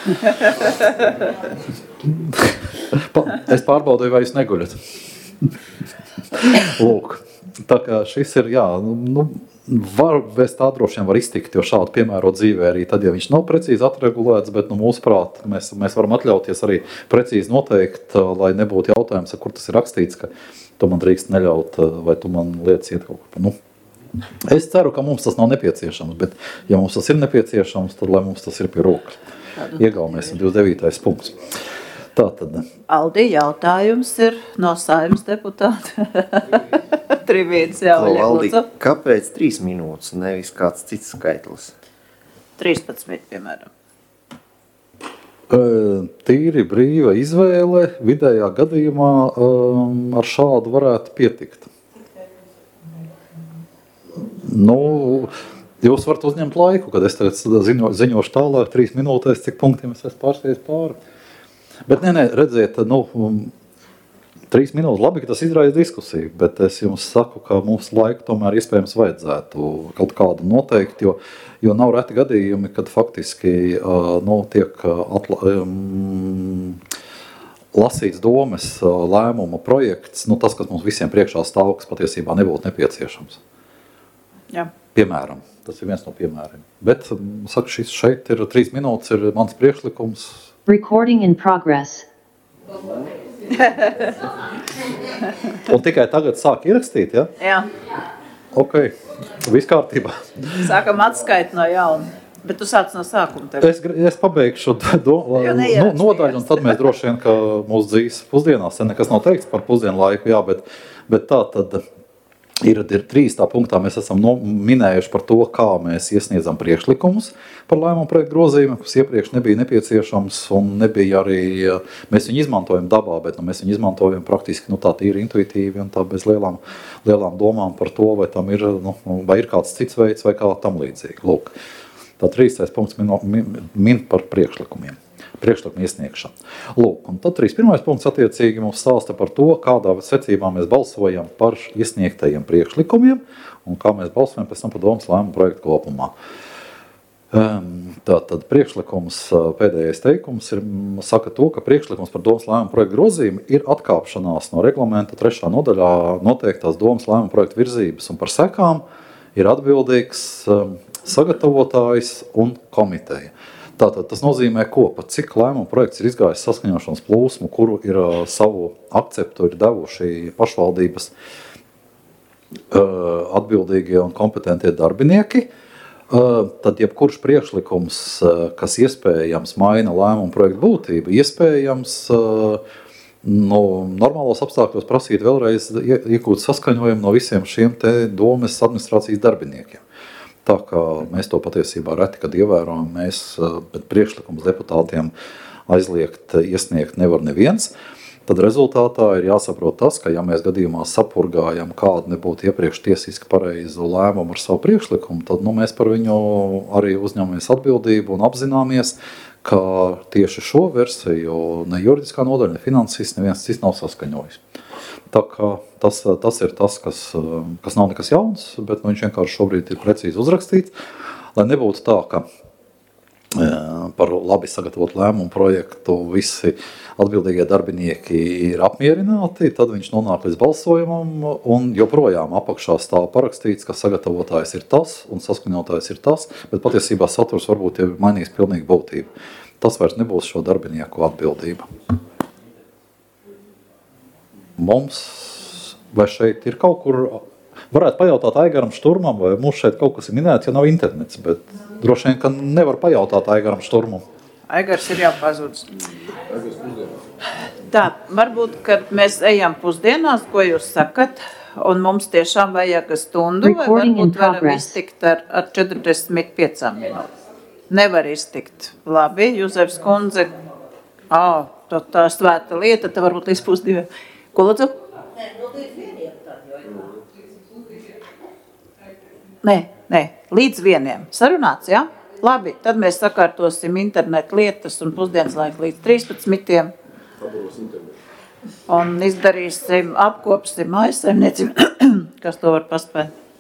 Es pārbaudīju, vai jūs neguļat. Lūk, tā kā šis ir, jā, nu, var, bez tā droši vien var iztikt, jo šādu piemērot dzīvē arī tad, ja viņš nav precīzi atregulēts, bet nu, mūsuprāt, mēs, mēs varam atļauties arī precīzi noteikt, lai nebūtu jautājums, kur tas ir rakstīts, ka tu man drīkst neļaut, vai tu man lietas iet kaut kur. Nu, es ceru, ka mums tas nav nepieciešams, bet ja mums tas ir nepieciešams, tad lai mums tas ir pie rokas. Iegaumēs divdesmit devītais punkts. Tātad. Aldi, jautājums ir no Saeimas deputāta. Trivīds jau Aldi, kāpēc trīs minūtes, nevis kāds cits skaitlis? trīspadsmit, piemēram. Tīri brīva izvēle vidējā gadījumā um, ar šādu varētu pietikt. Nu, jūs varat uzņemt laiku, kad es tagad ziņo, ziņošu tālāk, trīs minūtēs, cik punktiem es esmu pārsties pāri. Bet nē, nē, redziet, nu, trīs minūtes, labi, ka tas izraisa diskusiju, bet es jums saku, ka mums laiku tomēr iespējams vajadzētu kaut kādu noteikti, jo, jo nav reti gadījumi, kad faktiski uh, nu, tiek atla, um, lasīts domes uh, lēmuma projekts, nu, tas, kas mums visiem priekšā stāv, kas patiesībā nebūtu nepieciešams. Jā. Piemēram. Tas ir viens no piemēriem. Bet, saku, šis šeit ir trīs minūtes, ir mans priekšlikums. Recording in progress. Un tikai tagad sāk ierakstīt, ja? Jā. Ok, viss kārtībā. Sākam atskait no jauna. Bet tu sāc no sākuma tev. Es, es pabeigšu do, no, nodaļu, un tad mēs droši vien, ka mūsu dzīves pusdienās, nekas nav teikts par pusdienu laiku, jā, bet, bet tā tad... Ir, ir trīs tā punktā, mēs esam no, minējuši par to, kā mēs iesniedzam priekšlikumus par lēmumu projektu grozījumu, kas iepriekš nebija nepieciešams un nebija arī, mēs viņu izmantojam dabā, bet nu, mēs viņu izmantojam praktiski nu, tā tīri intuitīvi un tā bez lielām, lielām domām par to, vai tam ir, nu, vai ir kāds cits veids vai kā tam līdzīgi. Lūk, tā trīstais punkts min, min, min par priekšlikumiem. Priekšlikumu iesniegšanu. Lūk, un tad trīs pirmais punkts attiecīgi mums stāsta par to, kādā secībā mēs balsojam par iesniegtajiem priekšlikumiem un kā mēs balsojam pēc tam par domas lēmumu projektu kopumā. Tātad priekšlikums, pēdējais teikums ir, saka to, ka priekšlikums par domas lēmumu projektu grozījumu ir atkāpšanās no reglamenta trešā nodaļā noteiktās domas lēmumu projektu virzības un par sekām ir atbildīgs sagatavotājs un komiteja. Tātad tas nozīmē, ko, pat cik lēmumu projekts ir izgājis saskaņošanas plūsmu, kuru ir uh, savu akceptu ir devuši pašvaldības uh, atbildīgie un kompetentie darbinieki. Tad jebkurš priekšlikums, kas iespējams maina lēmumu projektu būtību, iespējams no normālos apstākļos prasīt vēlreiz iegūt saskaņojumu no visiem šiem te domes administrācijas darbiniekiem. Tā kā mēs to patiesībā reti, kad ievērojam, mēs priekšlikums deputātiem aizliegt iesniegt nevar neviens, tad rezultātā ir jāsaprot tas, ka ja mēs gadījumā sapurgājam kādu nebūtu iepriekš tiesiski pareizu lēmumu ar savu priekšlikumu, tad nu, mēs par viņu arī uzņemamies atbildību un apzināmies, ka tieši šo versiju ne juridiskā nodaļa, ne finansists, neviens cits nav saskaņojis. Tā kā tas, tas ir tas, kas, kas nav nekas jauns, bet nu, viņš vienkārši šobrīd ir precīzi uzrakstīts, lai nebūtu tā, ka par labi sagatavotu lēmumu projektu visi atbildīgie darbinieki ir apmierināti, tad viņš nonāk līdz balsojumam un joprojām apakšā stāv parakstīts, ka sagatavotājs ir tas un saskaņotājs ir tas, bet patiesībā saturs varbūt jau mainīs pilnīgi būtību. Tas vairs nebūs šo darbinieku atbildība. Mums, vai šeit ir kaut kur, varētu pajautāt Aigaram Šturmam, vai mums šeit kaut kas ir minēts, ja nav internets, bet droši vien, ka nevar pajautāt Aigaram Šturmam. Aigars ir jāpazūdz. Tā, varbūt, kad mēs ejam pusdienās, ko jūs sakat, un mums tiešām vajag stundu, vai varbūt varam iztikt ar, ar četrdesmit piecām minūtes. Nevar iztikt. Labi, Juzefs kundze, ā, tā, tā svēta lieta, tā varbūt līdz pusdiviem. Ko lūdzu? Nē, nu līdz vieniem tad, jo. Nē, nē, līdz vieniem. Sarunāts, jā? Labi, tad mēs sakārtosim internetu lietas un pusdienas laiku līdz trīspadsmitiem. Un izdarīsim, apkopsim mājasaimniecību, kas to var paspēt.